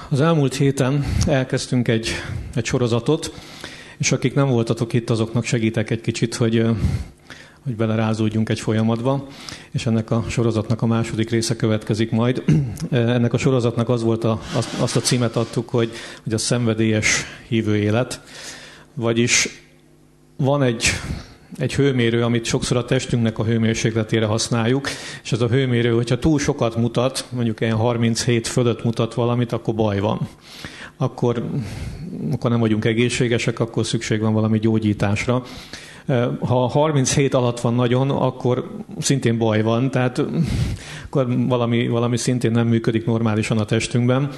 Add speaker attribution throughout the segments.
Speaker 1: Az elmúlt héten elkezdtünk egy sorozatot, és akik nem voltatok itt, azoknak segítek egy kicsit, hogy belerázódjunk egy folyamatba, és ennek a sorozatnak a második része következik majd. Ennek a sorozatnak azt a címet adtuk, hogy a szenvedélyes hívő élet. Vagyis van egy hőmérő, amit sokszor a testünknek a hőmérsékletére használjuk, és ez a hőmérő, hogyha túl sokat mutat, mondjuk ilyen 37 fölött mutat valamit, akkor baj van. Akkor nem vagyunk egészségesek, akkor szükség van valami gyógyításra. Ha 37 alatt van nagyon, akkor szintén baj van, tehát akkor valami szintén nem működik normálisan a testünkben.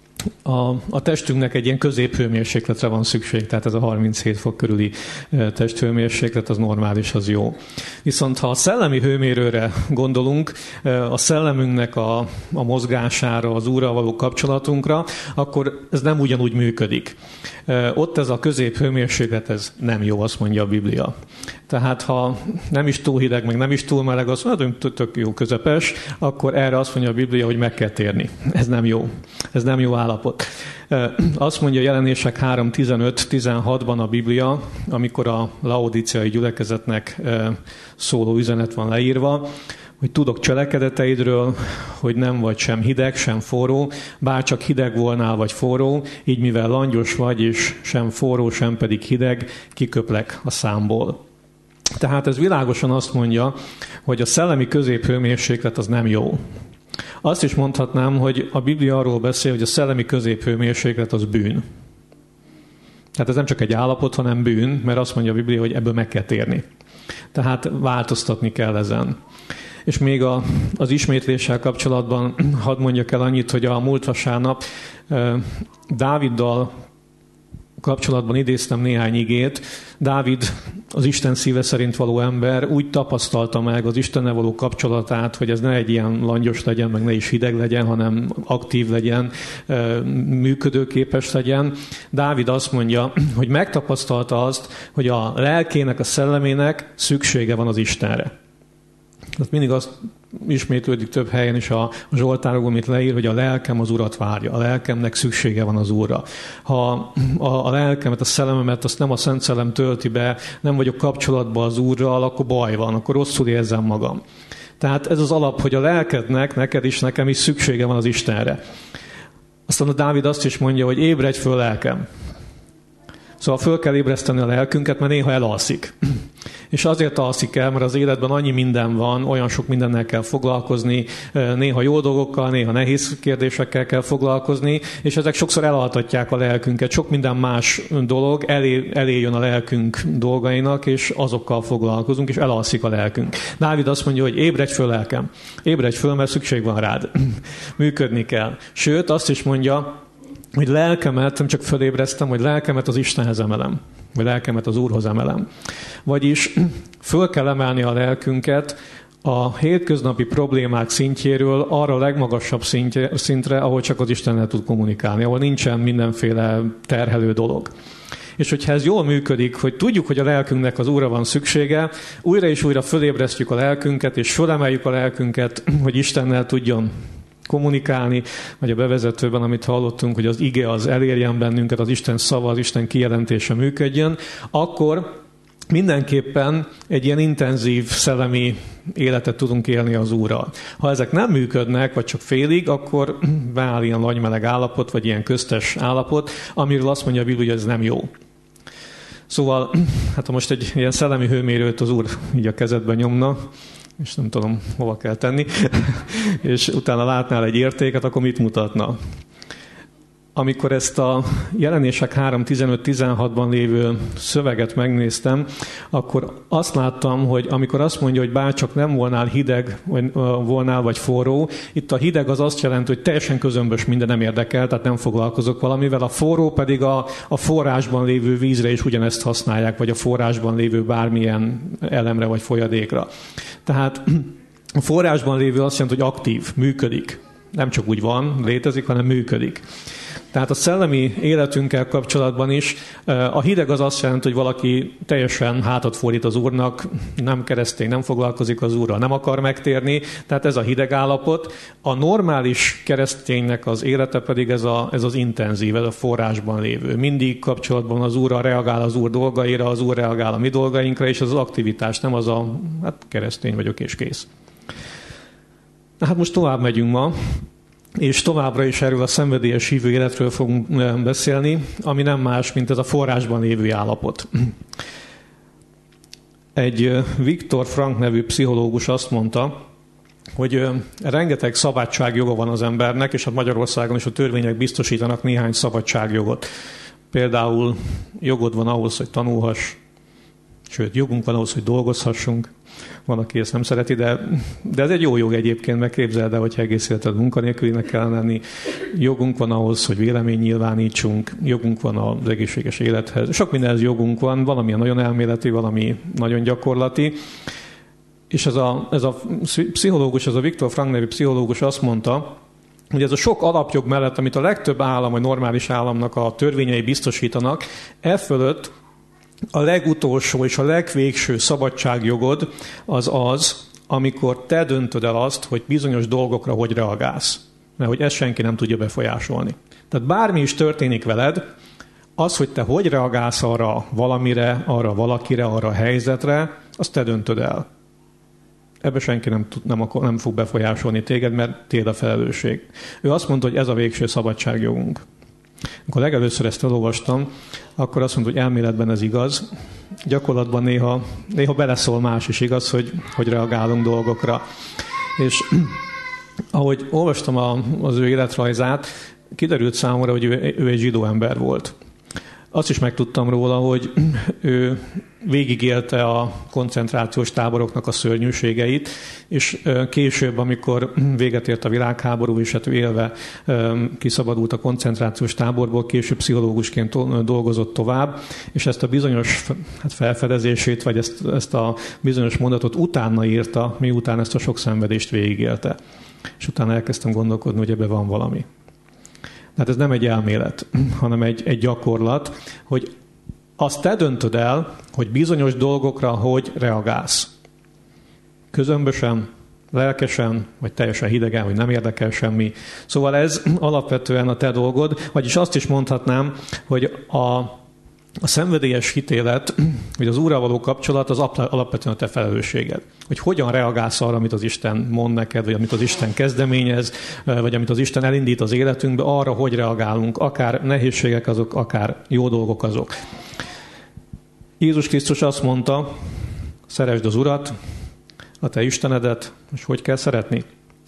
Speaker 1: A testünknek egy ilyen középhőmérsékletre van szükség, tehát ez a 37 fok körüli testhőmérséklet, az normális, az jó. Viszont ha a szellemi hőmérőre gondolunk, a szellemünknek a mozgására, az Úrral való kapcsolatunkra, akkor ez nem ugyanúgy működik. Ott ez a középhőmérséklet, ez nem jó, azt mondja a Biblia. Tehát ha nem is túl hideg, meg nem is túl meleg, azt mondja, hogy tök jó, közepes, akkor erre azt mondja a Biblia, hogy meg kell térni. Ez nem jó. Ez nem jó állapot. Azt mondja Jelenések 3:15-16-ban a Biblia, amikor a laodíceai gyülekezetnek szóló üzenet van leírva, hogy tudok cselekedeteidről, hogy nem vagy sem hideg, sem forró, bárcsak hideg volnál vagy forró, így mivel langyos vagy, és sem forró, sem pedig hideg, kiköplek a számból. Tehát ez világosan azt mondja, hogy a szellemi középhőmérséklet az nem jó. Azt is mondhatnám, hogy a Biblia arról beszél, hogy a szellemi középhőmérséklet az bűn. Tehát ez nem csak egy állapot, hanem bűn, mert azt mondja a Biblia, hogy ebből meg kell térni. Tehát változtatni kell ezen. És még az ismétléssel kapcsolatban hadd mondjak el annyit, hogy a múlt vasárnap Dáviddal kapcsolatban idéztem néhány igét. Dávid, az Isten szíve szerint való ember, úgy tapasztalta meg az Istennel való kapcsolatát, hogy ez ne egy ilyen langyos legyen, meg ne is hideg legyen, hanem aktív legyen, működőképes legyen. Dávid azt mondja, hogy megtapasztalta azt, hogy a lelkének, a szellemének szüksége van az Istenre. Tehát mindig azt ismétlődik több helyen is a Zsoltárokban, amit leír, hogy a lelkem az Urat várja, a lelkemnek szüksége van az Úrra. Ha a lelkemet, a szellememet azt nem a Szent Szellem tölti be, nem vagyok kapcsolatban az Úrral, akkor baj van, akkor rosszul érzem magam. Tehát ez az alap, hogy a lelkednek, neked is, nekem is szüksége van az Istenre. Aztán a Dávid azt is mondja, hogy ébredj föl, lelkem. Szóval föl kell ébreszteni a lelkünket, mert néha elalszik. És azért alszik el, mert az életben annyi minden van, olyan sok mindennel kell foglalkozni, néha jó dolgokkal, néha nehéz kérdésekkel kell foglalkozni, és ezek sokszor elaltatják a lelkünket. Sok minden más dolog elé jön a lelkünk dolgainak, és azokkal foglalkozunk, és elalszik a lelkünk. Dávid azt mondja, hogy ébredj föl, lelkem. Ébredj föl, mert szükség van rád. Működni kell. Sőt, azt is mondja, hogy lelkemet, nem csak fölébreztem, hogy lelkemet az Istenhez emelem, vagy lelkemet az Úrhoz emelem. Vagyis föl kell emelni a lelkünket a hétköznapi problémák szintjéről arra a legmagasabb szintre, ahol csak az Istennel tud kommunikálni, ahol nincsen mindenféle terhelő dolog. És hogyha ez jól működik, hogy tudjuk, hogy a lelkünknek az Úrra van szüksége, újra és újra fölébresztjük a lelkünket, és fölemeljük a lelkünket, hogy Istennel tudjon kommunikálni, vagy a bevezetőben, amit hallottunk, hogy az ige az elérjen bennünket, az Isten szava, az Isten kijelentése működjön, akkor mindenképpen egy ilyen intenzív szellemi életet tudunk élni az Úrral. Ha ezek nem működnek, vagy csak félig, akkor beáll ilyen lagymeleg állapot, vagy ilyen köztes állapot, amiről azt mondja a Biblia, hogy ez nem jó. Szóval, hát ha most egy ilyen szellemi hőmérőt az Úr így a kezedben nyomna, és nem tudom, hova kell tenni, és utána látnál egy értéket, akkor mit mutatna? Amikor ezt a Jelenések 3:15-16-ban lévő szöveget megnéztem, akkor azt láttam, hogy amikor azt mondja, hogy bárcsak nem volnál hideg, volnál vagy forró, itt a hideg az azt jelenti, hogy teljesen közömbös, minden nem érdekel, tehát nem foglalkozok valamivel, a forró pedig a forrásban lévő vízre is ugyanezt használják, vagy a forrásban lévő bármilyen elemre vagy folyadékra. Tehát a forrásban lévő azt jelenti, hogy aktív, működik. Nem csak úgy van, létezik, hanem működik. Tehát a szellemi életünkkel kapcsolatban is a hideg az azt jelenti, hogy valaki teljesen hátat fordít az Úrnak, nem keresztény, nem foglalkozik az Úrral, nem akar megtérni, tehát ez a hideg állapot. A normális kereszténynek az élete pedig ez az intenzív, ez a forrásban lévő. Mindig kapcsolatban az Úrral reagál az Úr dolgaira, az Úr reagál a mi dolgainkra, és az aktivitás nem az keresztény vagyok és kész. Hát most tovább megyünk ma, és továbbra is erről a szenvedélyes hívő életről fogunk beszélni, ami nem más, mint ez a forrásban lévő állapot. Egy Viktor Frankl nevű pszichológus azt mondta, hogy rengeteg szabadságjoga van az embernek, és hát Magyarországon is a törvények biztosítanak néhány szabadságjogot. Például jogod van ahhoz, hogy tanulhass, sőt, jogunk van ahhoz, hogy dolgozhassunk. Van, aki ezt nem szereti, de ez egy jó jog egyébként, meg képzeld el, hogyha egész életed munkanélkülinek kell lenni. Jogunk van ahhoz, hogy vélemény nyilvánítsunk, jogunk van az egészséges élethez. Sok mindenhez jogunk van, valami nagyon elméleti, valami nagyon gyakorlati. És ez a pszichológus, ez a Viktor Frankl nevű pszichológus azt mondta, hogy ez a sok alapjog mellett, amit a legtöbb állam, vagy normális államnak a törvényei biztosítanak, fölött a legutolsó és a legvégső szabadságjogod az, amikor te döntöd el azt, hogy bizonyos dolgokra hogy reagálsz. Mert hogy ezt senki nem tudja befolyásolni. Tehát bármi is történik veled, az, hogy te hogy reagálsz arra valamire, arra valakire, arra a helyzetre, azt te döntöd el. Ebbe senki nem fog befolyásolni téged, mert tiéd a felelősség. Ő azt mondta, hogy ez a végső szabadságjogunk. Amikor legelőször ezt elolvastam, akkor azt mondta, hogy elméletben ez igaz. Gyakorlatban néha beleszól más is igaz, hogy reagálunk dolgokra. És ahogy olvastam az ő életrajzát, kiderült számomra, hogy ő egy zsidó ember volt. Azt is megtudtam róla, hogy ő végigélte a koncentrációs táboroknak a szörnyűségeit, és később, amikor véget ért a világháború, és hát élve kiszabadult a koncentrációs táborból, később pszichológusként dolgozott tovább, és ezt a bizonyos felfedezését, vagy ezt a bizonyos mondatot utána írta, miután ezt a sok szenvedést végigélte. És utána elkezdtem gondolkodni, hogy ebben van valami. Tehát ez nem egy elmélet, hanem egy gyakorlat, hogy azt te döntöd el, hogy bizonyos dolgokra hogy reagálsz. Közömbösen, lelkesen, vagy teljesen hidegen, hogy nem érdekel semmi. Szóval ez alapvetően a te dolgod, vagyis azt is mondhatnám, hogy a szenvedélyes hitélet, vagy az Úrral való kapcsolat az alapvetően a te felelősséged. Hogy hogyan reagálsz arra, amit az Isten mond neked, vagy amit az Isten kezdeményez, vagy amit az Isten elindít az életünkbe, arra, hogy reagálunk, akár nehézségek azok, akár jó dolgok azok. Jézus Krisztus azt mondta, szeresd az Urat, a te Istenedet, és hogy kell szeretni?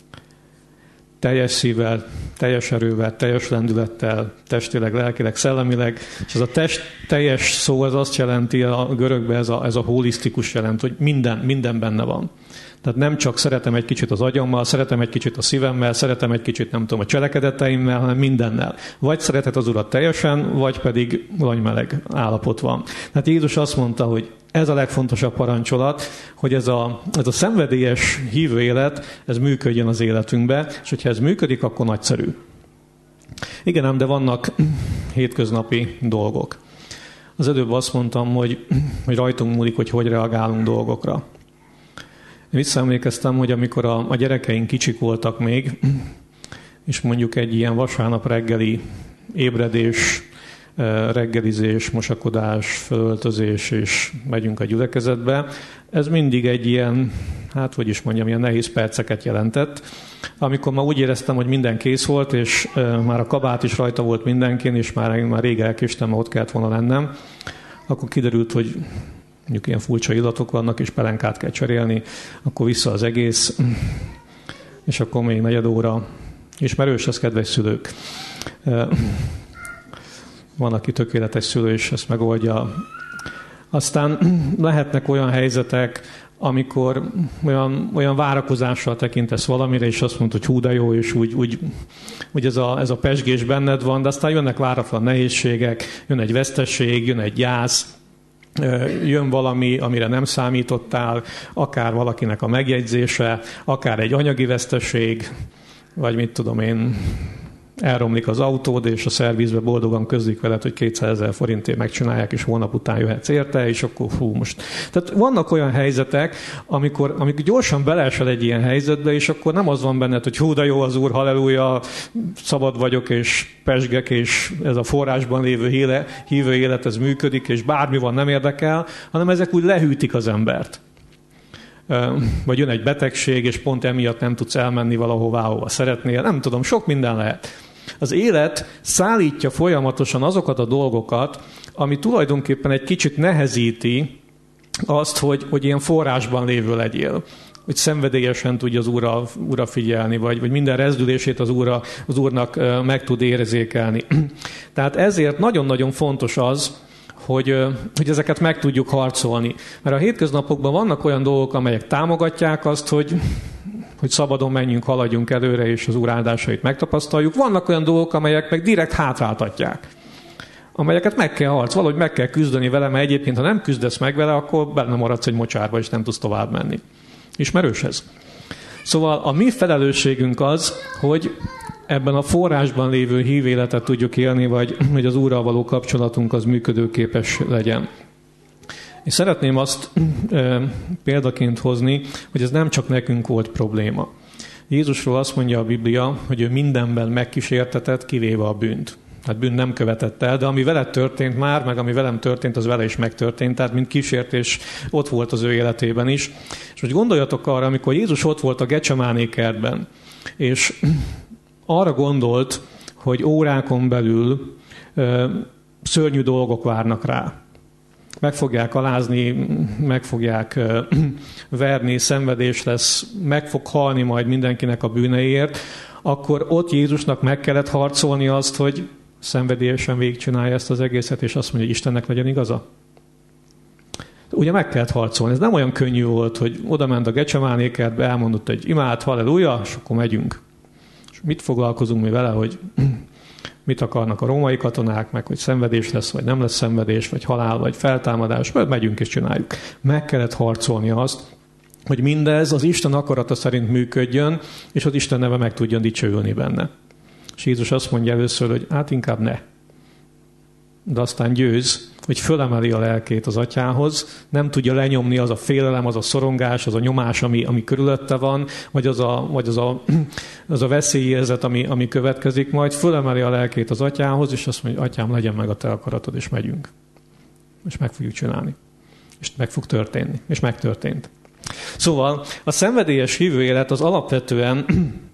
Speaker 1: Teljes szívvel, teljes erővel, teljes lendülettel, testileg, lelkileg, szellemileg. És ez a teljes szó az azt jelenti, a görögben ez a holisztikus jelent, hogy minden benne van. Tehát nem csak szeretem egy kicsit az agyammal, szeretem egy kicsit a szívemmel, szeretem egy kicsit, nem tudom, a cselekedeteimmel, hanem mindennel. Vagy szereted az Urat teljesen, vagy pedig langymeleg állapot van. Tehát Jézus azt mondta, hogy ez a legfontosabb parancsolat, hogy ez a szenvedélyes hívő élet, ez működjön az életünkbe, és hogyha ez működik, akkor nagyszerű. Igen ám, de vannak hétköznapi dolgok. Az előbb azt mondtam, hogy rajtunk múlik, hogy reagálunk dolgokra. Én visszaemlékeztem, hogy amikor a gyerekeink kicsik voltak még, és mondjuk egy ilyen vasárnap reggeli ébredés, reggelizés, mosakodás, felöltözés, és megyünk a gyülekezetbe, ez mindig egy ilyen, ilyen nehéz perceket jelentett. Amikor már úgy éreztem, hogy minden kész volt, és már a kabát is rajta volt mindenkin, és már rég elkéstem, mert ott kellett volna lennem, akkor kiderült, hogy mondjuk ilyen furcsa illatok vannak, és pelenkát kell cserélni, akkor vissza az egész, és akkor még 4 óra. Ismerős ez, kedves szülők. Van, aki tökéletes szülő, és ezt megoldja. Aztán lehetnek olyan helyzetek, amikor olyan várakozással tekintesz valamire, és azt mondod, hogy hú, de jó, és úgy ez a pezsgés benned van, de aztán jönnek váratlan nehézségek, jön egy veszteség, jön egy gyász, jön valami, amire nem számítottál, akár valakinek a megjegyzése, akár egy anyagi veszteség, vagy mit tudom én, elromlik az autód, és a szervizbe boldogan közlik veled, hogy 200 000 forintért megcsinálják, és hónap után jöhetsz érte, és akkor most. Tehát vannak olyan helyzetek, amikor gyorsan beleesel egy ilyen helyzetbe, és akkor nem az van benned, hogy hú, de jó az Úr, halleluja, szabad vagyok, és pesgek, és ez a forrásban lévő hívő élet, ez működik, és bármi van, nem érdekel, hanem ezek úgy lehűtik az embert. Vagy jön egy betegség, és pont emiatt nem tudsz elmenni valahová, ahova szeretnél. Nem tudom, sok minden lehet. Az élet szállítja folyamatosan azokat a dolgokat, ami tulajdonképpen egy kicsit nehezíti azt, hogy ilyen forrásban lévő legyél. Hogy szenvedélyesen tudja az Úrra figyelni, vagy minden rezdülését az Úrnak meg tud érzékelni. Tehát ezért nagyon-nagyon fontos az, hogy ezeket meg tudjuk harcolni. Mert a hétköznapokban vannak olyan dolgok, amelyek támogatják azt, hogy szabadon menjünk, haladjunk előre, és az Úr áldásait megtapasztaljuk. Vannak olyan dolgok, amelyek meg direkt hátráltatják. Amelyeket meg kell harcolni, valahogy meg kell küzdeni vele, mert egyébként, ha nem küzdesz meg vele, akkor benne maradsz egy mocsárba, és nem tudsz tovább menni. Ismerős ez? Szóval a mi felelősségünk az, hogy ebben a forrásban lévő hívéletet tudjuk élni, vagy hogy az Úrral való kapcsolatunk az működőképes legyen. És szeretném azt példaként hozni, hogy ez nem csak nekünk volt probléma. Jézusról azt mondja a Biblia, hogy ő mindenben megkísértetett, kivéve a bűnt. Hát bűn nem követett el, de ami veled történt már, meg ami velem történt, az vele is megtörtént, tehát mint kísértés ott volt az ő életében is. És most gondoljatok arra, amikor Jézus ott volt a Gecsemáné kertben, és arra gondolt, hogy órákon belül szörnyű dolgok várnak rá. Meg fogják alázni, meg fogják verni, szenvedés lesz, meg fog halni majd mindenkinek a bűneiért, akkor ott Jézusnak meg kellett harcolni azt, hogy szenvedélyesen végigcsinálja ezt az egészet, és azt mondja, hogy Istennek legyen igaza. Ugye meg kellett harcolni. Ez nem olyan könnyű volt, hogy oda ment a Gecsemáné kertbe, elmondott egy imát, halleluja, és akkor megyünk. És mit foglalkozunk mi vele, hogy mit akarnak a római katonák, meg hogy szenvedés lesz, vagy nem lesz szenvedés, vagy halál, vagy feltámadás, vagy megyünk és csináljuk. Meg kellett harcolni azt, hogy mindez az Isten akarata szerint működjön, és az Isten neve meg tudjon dicsőülni benne. És Jézus azt mondja először, hogy hát inkább ne. De aztán győz, hogy fölemeli a lelkét az atyához, nem tudja lenyomni az a félelem, az a szorongás, az a nyomás, ami körülötte van, vagy az a veszélyérzet, ami következik majd, fölemeli a lelkét az atyához, és azt mondja, atyám, legyen meg a te akaratod, és megyünk. És meg fogjuk csinálni. És meg fog történni. És megtörtént. Szóval a szenvedélyes hívő élet az alapvetően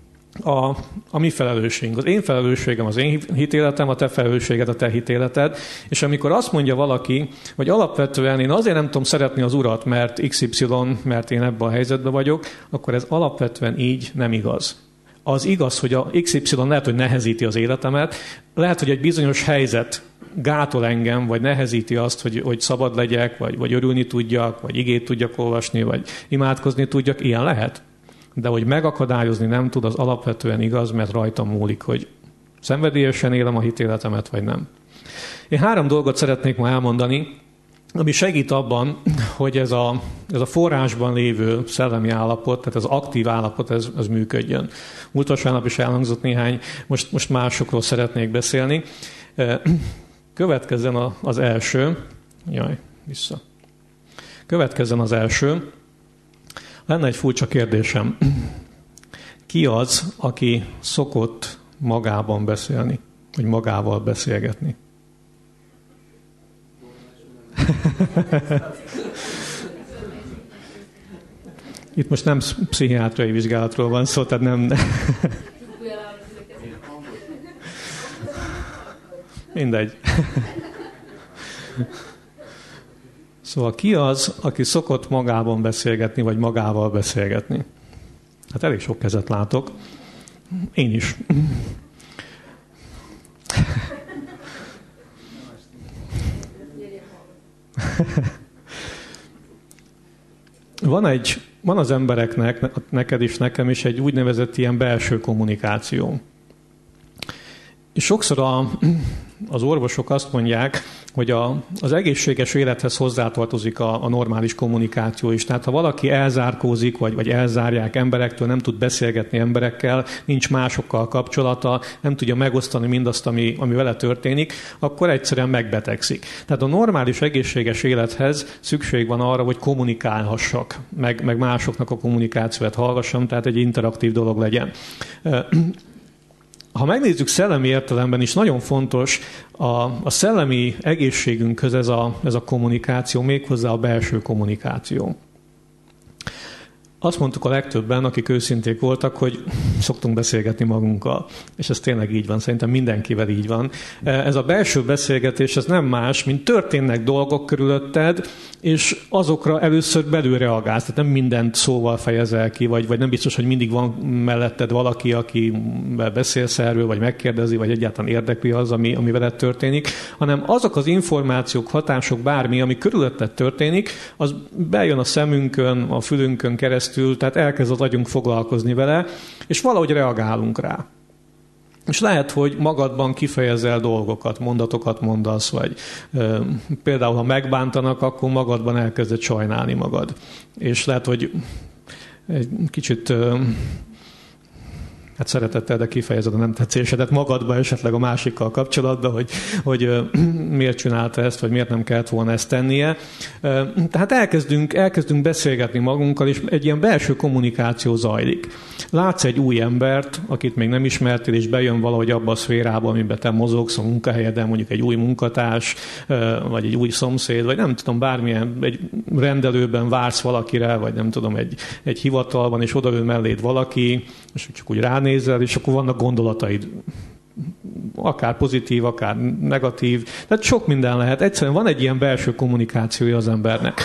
Speaker 1: a mi felelősségünk. Az én felelősségem az én hitéletem, a te felelősséged a te hitéleted, és amikor azt mondja valaki, hogy alapvetően én azért nem tudom szeretni az Urat, mert XY, mert én ebben a helyzetben vagyok, akkor ez alapvetően így nem igaz. Az igaz, hogy a XY lehet, hogy nehezíti az életemet, lehet, hogy egy bizonyos helyzet gátol engem, vagy nehezíti azt, hogy szabad legyek, vagy örülni tudjak, vagy igét tudjak olvasni, vagy imádkozni tudjak, ilyen lehet. De hogy megakadályozni nem tud, az alapvetően igaz, mert rajtam múlik, hogy szenvedélyesen élem a hitéletemet, vagy nem. Én 3 dolgot szeretnék ma elmondani, ami segít abban, hogy ez a forrásban lévő szellemi állapot, tehát az aktív állapot, ez működjön. Múlt vasárnap is elhangzott néhány, most másokról szeretnék beszélni. Következzen az első. Következzen az első. Lenne egy furcsa kérdésem. Ki az, aki szokott magában beszélni, vagy magával beszélgetni? Itt most nem pszichiátriai vizsgálatról van szó, tehát nem... Mindegy. Szóval ki az, aki szokott magában beszélgetni, vagy magával beszélgetni? Hát elég sok kezet látok. Én is. Van az embereknek, neked is, nekem is egy úgynevezett ilyen belső kommunikáció. És sokszor az orvosok azt mondják, hogy az egészséges élethez hozzátartozik a normális kommunikáció is. Tehát ha valaki elzárkózik, vagy elzárják emberektől, nem tud beszélgetni emberekkel, nincs másokkal kapcsolata, nem tudja megosztani mindazt, ami vele történik, akkor egyszerűen megbetegszik. Tehát a normális egészséges élethez szükség van arra, hogy kommunikálhassak, meg másoknak a kommunikációt hallgassam, tehát egy interaktív dolog legyen. Ha megnézzük szellemi értelemben is, nagyon fontos a szellemi egészségünkhöz ez a kommunikáció, méghozzá a belső kommunikáció. Azt mondtuk a legtöbben, akik őszinték voltak, hogy szoktunk beszélgetni magunkkal. És ez tényleg így van, szerintem mindenkivel így van. Ez a belső beszélgetés, ez nem más, mint történnek dolgok körülötted, és azokra először belül reagálsz. Tehát nem mindent szóval fejezel ki, vagy nem biztos, hogy mindig van melletted valaki, akivel beszélsz erről, vagy megkérdezi, vagy egyáltalán érdekli az, ami veled történik, hanem azok az információk, hatások, bármi, ami körülötted történik, az bejön a szemünkön, a fülünkön keresztül, tehát elkezd az agyunk foglalkozni vele, és valahogy reagálunk rá. És lehet, hogy magadban kifejezel dolgokat, mondatokat mondasz, vagy például, ha megbántanak, akkor magadban elkezded sajnálni magad. És lehet, hogy egy kicsit hát szeretettel, de kifejezed a nem tetszésedet magadba, esetleg a másikkal kapcsolatban, hogy miért csinálta ezt, vagy miért nem kellett volna ezt tennie. Tehát elkezdünk beszélgetni magunkkal, és egy ilyen belső kommunikáció zajlik. Látsz egy új embert, akit még nem ismertél, és bejön valahogy abba a szférába, amiben te mozogsz a munkahelyeden, mondjuk egy új munkatárs, vagy egy új szomszéd, vagy nem tudom, bármilyen, egy rendelőben vársz valakire, vagy nem tudom, egy hivatalban, és odaül melléd valaki, és csak úgy ránézel, és akkor vannak gondolataid. Akár pozitív, akár negatív. Tehát sok minden lehet. Egyszerűen van egy ilyen belső kommunikációja az embernek.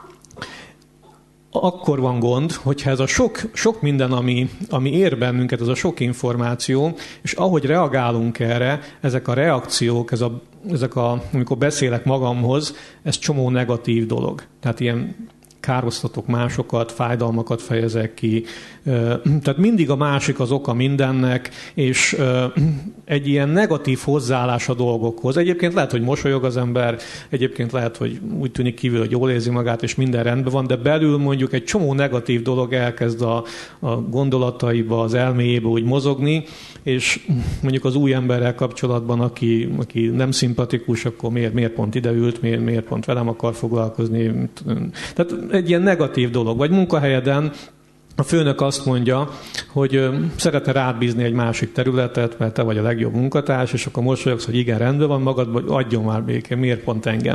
Speaker 1: Akkor van gond, hogyha ez a sok minden, ami ér bennünket, ez a sok információ, és ahogy reagálunk erre, ezek a reakciók, amikor beszélek magamhoz, ez csomó negatív dolog. Tehát ilyen károztatok másokat, fájdalmakat fejezek ki. Tehát mindig a másik az oka mindennek, és egy ilyen negatív hozzáállás a dolgokhoz. Egyébként lehet, hogy mosolyog az ember, egyébként lehet, hogy úgy tűnik kívül, hogy jól érzi magát, és minden rendben van, de belül mondjuk egy csomó negatív dolog elkezd a gondolataiba, az elméjébe úgy mozogni, és mondjuk az új emberrel kapcsolatban, aki nem szimpatikus, akkor miért pont ideült, miért pont velem akar foglalkozni. Tehát egy ilyen negatív dolog. Vagy munkahelyeden a főnök azt mondja, hogy szeretne rád bízni egy másik területet, mert te vagy a legjobb munkatárs, és akkor mosolyogsz, hogy igen, rendben van magadban, adjon már békén, miért pont engem.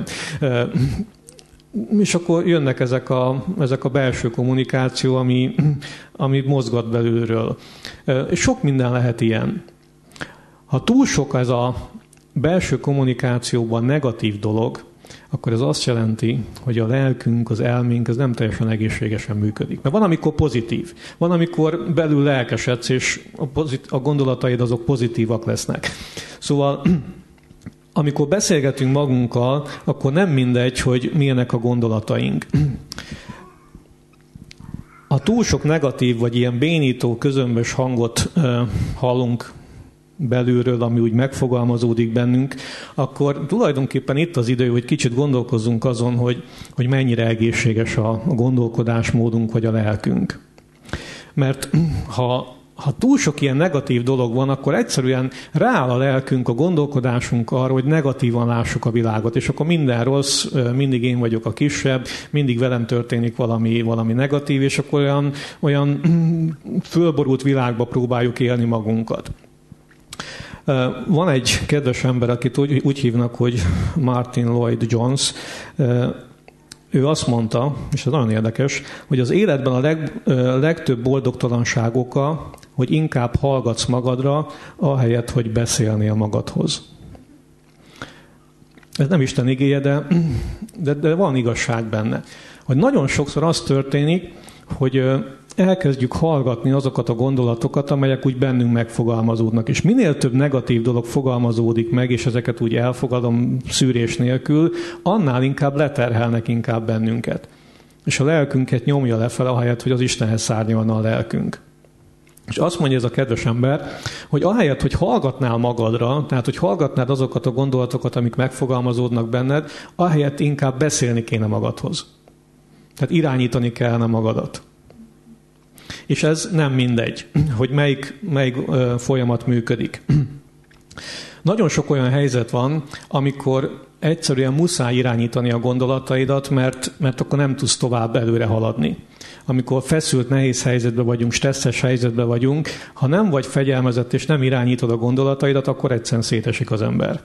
Speaker 1: És akkor jönnek ezek a belső kommunikáció, ami mozgat belülről. És sok minden lehet ilyen. Ha túl sok ez a belső kommunikációban negatív dolog, akkor ez azt jelenti, hogy a lelkünk, az elménk, ez nem teljesen egészségesen működik. Mert van, amikor pozitív. Van, amikor belül lelkesedsz, és a gondolataid azok pozitívak lesznek. Szóval amikor beszélgetünk magunkkal, akkor nem mindegy, hogy milyenek a gondolataink. Ha túl sok negatív, vagy ilyen bénító, közömbös hangot hallunk belülről, ami úgy megfogalmazódik bennünk, akkor tulajdonképpen itt az idő, hogy kicsit gondolkozzunk azon, hogy mennyire egészséges a gondolkodásmódunk, vagy a lelkünk. Mert ha túl sok ilyen negatív dolog van, akkor egyszerűen rááll a lelkünk, a gondolkodásunk arra, hogy negatívan lássuk a világot, és akkor minden rossz, mindig én vagyok a kisebb, mindig velem történik valami negatív, és akkor olyan fölborult világba próbáljuk élni magunkat. Van egy kedves ember, akit úgy hívnak, hogy Martin Lloyd Jones. Ő azt mondta, és ez nagyon érdekes, hogy az életben a legtöbb boldogtalanság oka, hogy inkább hallgatsz magadra, ahelyett, hogy beszélnél magadhoz. Ez nem Isten igéje, de van igazság benne. Hogy nagyon sokszor az történik, hogy elkezdjük hallgatni azokat a gondolatokat, amelyek úgy bennünk megfogalmazódnak. És minél több negatív dolog fogalmazódik meg, és ezeket úgy elfogadom szűrés nélkül, annál inkább leterhelnek inkább bennünket. És a lelkünket nyomja lefele, ahelyett, hogy az Istenhez szárnyalna a lelkünk. És azt mondja ez a kedves ember, hogy ahelyett, hogy hallgatnál magadra, tehát hogy hallgatnád azokat a gondolatokat, amik megfogalmazódnak benned, ahelyett inkább beszélni kéne magadhoz. Tehát irányítani kellene magadat. És ez nem mindegy, hogy melyik folyamat működik. Nagyon sok olyan helyzet van, amikor egyszerűen muszáj irányítani a gondolataidat, mert akkor nem tudsz tovább előre haladni. Amikor feszült, nehéz helyzetben vagyunk, stresszes helyzetben vagyunk, ha nem vagy fegyelmezett és nem irányítod a gondolataidat, akkor egyszerűen szétesik az ember.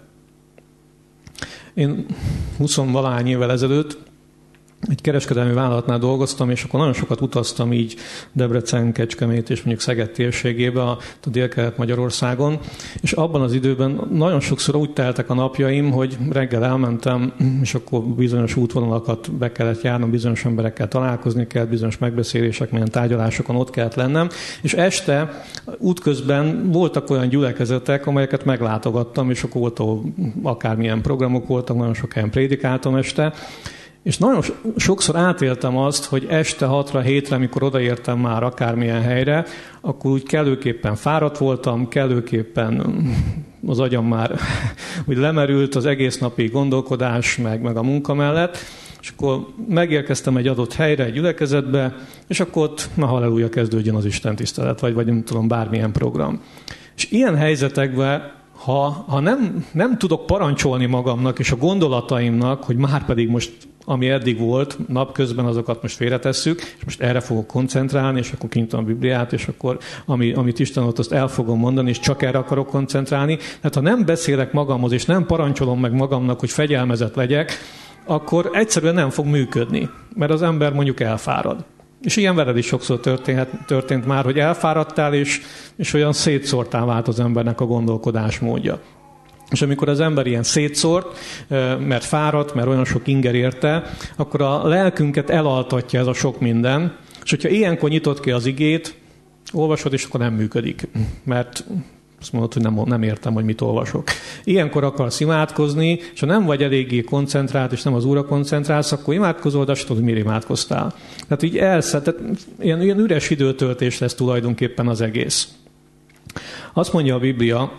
Speaker 1: Én 20-valahány évvel ezelőtt egy kereskedelmi vállalatnál dolgoztam, és akkor nagyon sokat utaztam így Debrecen, Kecskemét és mondjuk Szeged térségébe, a Délkelet-Magyarországon, és abban az időben nagyon sokszor úgy teltek a napjaim, hogy reggel elmentem, és akkor bizonyos útvonalakat be kellett járnom, bizonyos emberekkel találkozni kellett, bizonyos megbeszélések, milyen tárgyalásokon ott kellett lennem, és este útközben voltak olyan gyülekezetek, amelyeket meglátogattam, és akkor volt, akármilyen programok voltak, nagyon sok helyen prédikáltam este, és nagyon sokszor átéltem azt, hogy este 6-ra, 7-re, amikor odaértem már akármilyen helyre, akkor úgy kellőképpen fáradt voltam, kellőképpen az agyam már úgy lemerült az egész napi gondolkodás, meg a munka mellett, és akkor megérkeztem egy adott helyre, egy gyülekezetbe, és akkor ott, na halleluja, kezdődjön az istentisztelet, vagy nem tudom, bármilyen program. És ilyen helyzetekben ha nem tudok parancsolni magamnak és a gondolataimnak, hogy már pedig most, ami eddig volt, napközben azokat most félretesszük, és most erre fogok koncentrálni, és akkor kinyitom a Bibliát, és akkor amit Isten ott, azt el fogom mondani, és csak erre akarok koncentrálni. Tehát ha nem beszélek magamhoz, és nem parancsolom meg magamnak, hogy fegyelmezett legyek, akkor egyszerűen nem fog működni, mert az ember mondjuk elfárad. És ilyen veled is sokszor történt már, hogy elfáradtál, és olyan szétszórtá vált az embernek a gondolkodásmódja. És amikor az ember ilyen szétszórt, mert fáradt, mert olyan sok inger érte, akkor a lelkünket elaltatja ez a sok minden, és hogyha ilyenkor nyitott ki az igét, olvasod, és akkor nem működik, mert azt mondod, hogy nem értem, hogy mit olvasok. Ilyenkor akarsz imádkozni, és ha nem vagy eléggé koncentrált, és nem az Úrra koncentrálsz, akkor imádkozol, de azt tudod, miért imádkoztál. Tehát így ilyen üres időtöltés lesz tulajdonképpen az egész. Azt mondja a Biblia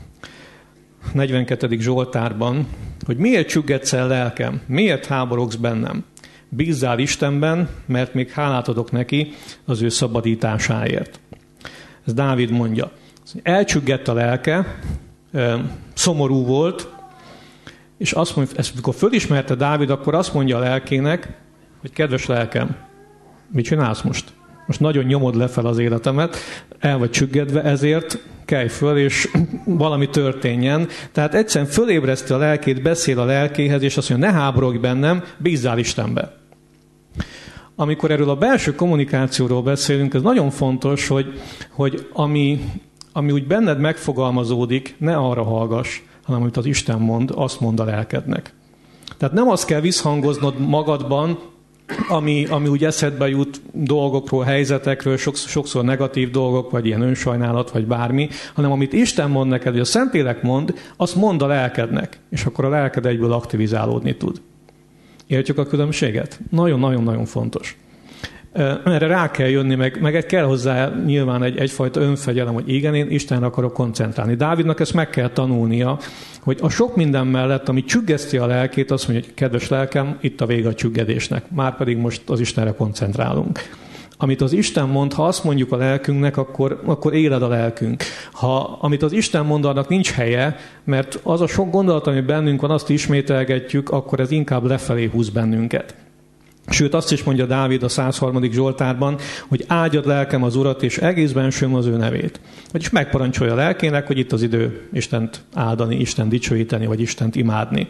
Speaker 1: 42. Zsoltárban, hogy miért csüggetsz el lelkem, miért háborogsz bennem? Bízzál Istenben, mert még hálát adok neki az ő szabadításáért. Ez Dávid mondja. Elcsüggett a lelke, szomorú volt, és azt mondja, ezt amikor fölismerte Dávid, akkor azt mondja a lelkének, hogy kedves lelkem, mit csinálsz most? Most nagyon nyomod lefel az életemet, el vagy csüggedve, ezért kelj föl, és valami történjen. Tehát egyszerűen fölébreszti a lelkét, beszél a lelkéhez, és azt mondja, ne háborogj bennem, bízzál Istenbe. Amikor erről a belső kommunikációról beszélünk, ez nagyon fontos, hogy ami úgy benned megfogalmazódik, ne arra hallgass, hanem amit az Isten mond, azt mond a lelkednek. Tehát nem azt kell visszhangoznod magadban, ami úgy eszedbe jut dolgokról, helyzetekről, sokszor negatív dolgok, vagy ilyen önsajnálat, vagy bármi, hanem amit Isten mond neked, vagy a Szentlélek mond, azt mond a lelkednek, és akkor a lelked egyből aktivizálódni tud. Értjük a különbséget? Nagyon-nagyon-nagyon fontos. Erre rá kell jönni, meg kell hozzá nyilván egyfajta önfegyelem, hogy igen, én Istenre akarok koncentrálni. Dávidnak ezt meg kell tanulnia, hogy a sok minden mellett, ami csüggeszti a lelkét, azt mondja, hogy kedves lelkem, itt a vége a csüggedésnek. Márpedig most az Istenre koncentrálunk. Amit az Isten mond, ha azt mondjuk a lelkünknek, akkor éled a lelkünk. Ha amit az Isten mond, annak nincs helye, mert az a sok gondolat, ami bennünk van, azt ismételgetjük, akkor ez inkább lefelé húz bennünket. Sőt, azt is mondja Dávid a 103. Zsoltárban, hogy áldjad lelkem az Urat, és egész bensőm az ő nevét. Vagyis megparancsolja a lelkének, hogy itt az idő Istent áldani, Istent dicsőíteni, vagy Istent imádni.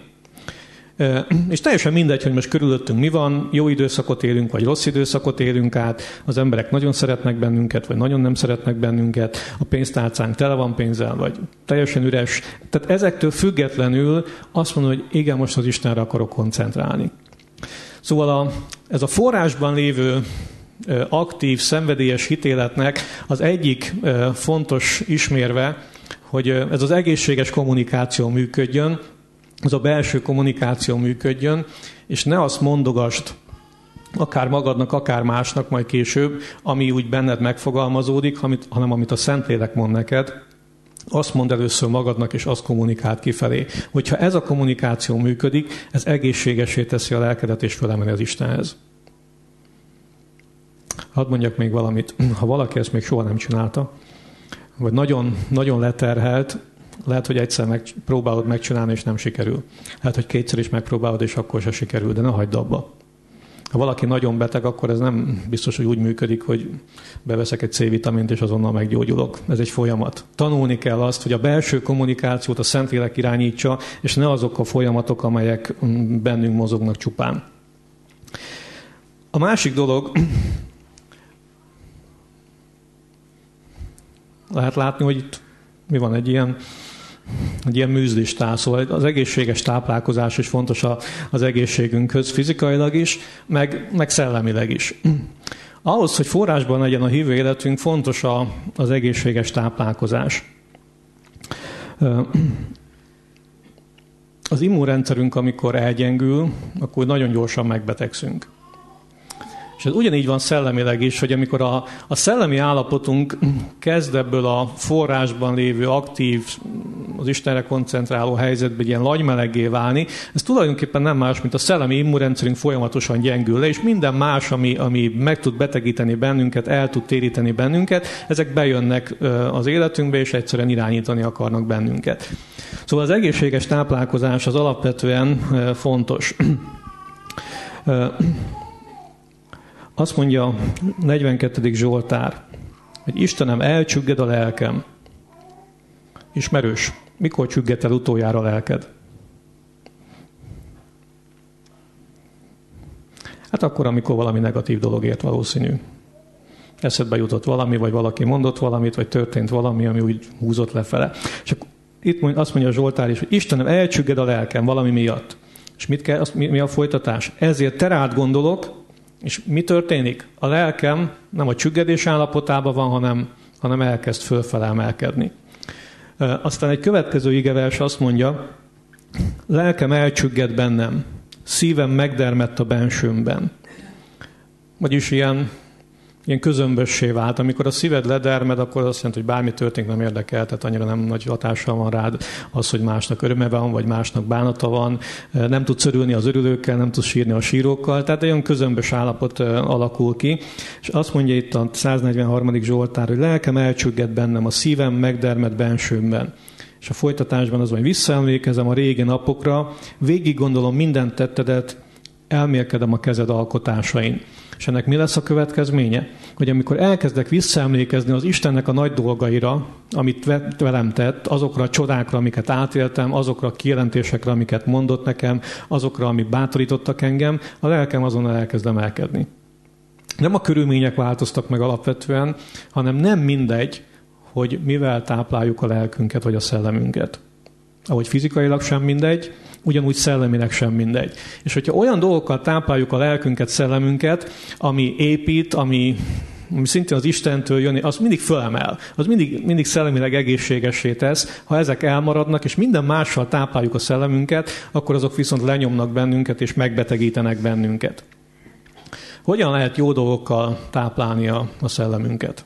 Speaker 1: És teljesen mindegy, hogy most körülöttünk mi van, jó időszakot élünk, vagy rossz időszakot élünk át, az emberek nagyon szeretnek bennünket, vagy nagyon nem szeretnek bennünket, a pénztárcánk tele van pénzzel, vagy teljesen üres. Tehát ezektől függetlenül azt mondom, hogy igen, most az Istenre akarok koncentrálni. Szóval ez a forrásban lévő aktív, szenvedélyes hitéletnek az egyik fontos ismérve, hogy ez az egészséges kommunikáció működjön, az a belső kommunikáció működjön, és ne azt mondogasd akár magadnak, akár másnak majd később, ami úgy benned megfogalmazódik, hanem amit a Szentlélek mond neked, azt mondd először magadnak, és azt kommunikáld kifelé. Hogyha ez a kommunikáció működik, ez egészségesé teszi a lelkedet, és fölemeli az Istenhez. Hadd mondjak még valamit. Ha valaki ezt még soha nem csinálta, vagy nagyon, nagyon leterhelt, lehet, hogy egyszer próbálod megcsinálni, és nem sikerül. Lehet, hogy kétszer is megpróbálod, és akkor se sikerül, de ne hagyd abba. Ha valaki nagyon beteg, akkor ez nem biztos, hogy úgy működik, hogy beveszek egy C-vitamint, és azonnal meggyógyulok. Ez egy folyamat. Tanulni kell azt, hogy a belső kommunikációt a Szentlélek irányítsa, és ne azok a folyamatok, amelyek bennünk mozognak csupán. A másik dolog, lehet látni, hogy itt mi van, egy ilyen műzlistál, szóval az egészséges táplálkozás is fontos az egészségünkhöz, fizikailag is, meg szellemileg is. Ahhoz, hogy forrásban legyen a hívő életünk, fontos az egészséges táplálkozás. Az immunrendszerünk, amikor elgyengül, akkor nagyon gyorsan megbetegszünk. És ez ugyanígy van szellemileg is, hogy amikor a szellemi állapotunk kezd ebből a forrásban lévő aktív, az Istenre koncentráló helyzetben ilyen lagymeleggé válni, ez tulajdonképpen nem más, mint a szellemi immunrendszerünk folyamatosan gyengül le, és minden más, ami meg tud betegíteni bennünket, el tud téríteni bennünket, ezek bejönnek az életünkbe, és egyszerűen irányítani akarnak bennünket. Szóval az egészséges táplálkozás az alapvetően fontos. Azt mondja a 42. Zsoltár, hogy Istenem, elcsügged a lelkem. Ismerős, mikor csügged el utoljára a lelked? Hát akkor, amikor valami negatív dolog ért, valószínű. Eszedbe jutott valami, vagy valaki mondott valamit, vagy történt valami, ami úgy húzott lefele. És itt azt mondja a Zsoltár is, hogy Istenem, elcsügged a lelkem valami miatt. És mi a folytatás? Ezért te rád gondolok, és mi történik? A lelkem nem a csüggedés állapotában van, hanem elkezd fölfele emelkedni. Aztán egy következő igevers azt mondja, lelkem elcsügged bennem, szívem megdermedt a bensőmben. Vagyis ilyen közömbössé vált. Amikor a szíved ledermed, akkor azt jelenti, hogy bármi történik, nem érdekel, tehát annyira nem nagy hatással van rád az, hogy másnak öröme van, vagy másnak bánata van, nem tudsz örülni az örülőkkel, nem tudsz sírni a sírókkal, tehát egy olyan közömbös állapot alakul ki. És azt mondja itt a 143. Zsoltár, hogy lelkem elcsügged bennem, a szívem megdermed bensőmben. És a folytatásban az van, hogy visszaemlékezem a régi napokra, végig gondolom minden tettedet, elmélkedem a kezed alkotásain. És ennek mi lesz a következménye? Hogy amikor elkezdek visszaemlékezni az Istennek a nagy dolgaira, amit velem tett, azokra a csodákra, amiket átéltem, azokra a kijelentésekre, amiket mondott nekem, azokra, amik bátorítottak engem, a lelkem azonnal elkezd emelkedni. Nem a körülmények változtak meg alapvetően, hanem nem mindegy, hogy mivel tápláljuk a lelkünket vagy a szellemünket. Ahogy fizikailag sem mindegy, ugyanúgy szellemileg sem mindegy. És hogyha olyan dolgokkal tápláljuk a lelkünket, szellemünket, ami épít, ami szintén az Istentől jön, az mindig fölemel, az mindig szellemileg egészségessé tesz. Ha ezek elmaradnak, és minden mással tápláljuk a szellemünket, akkor azok viszont lenyomnak bennünket, és megbetegítenek bennünket. Hogyan lehet jó dolgokkal táplálni a szellemünket?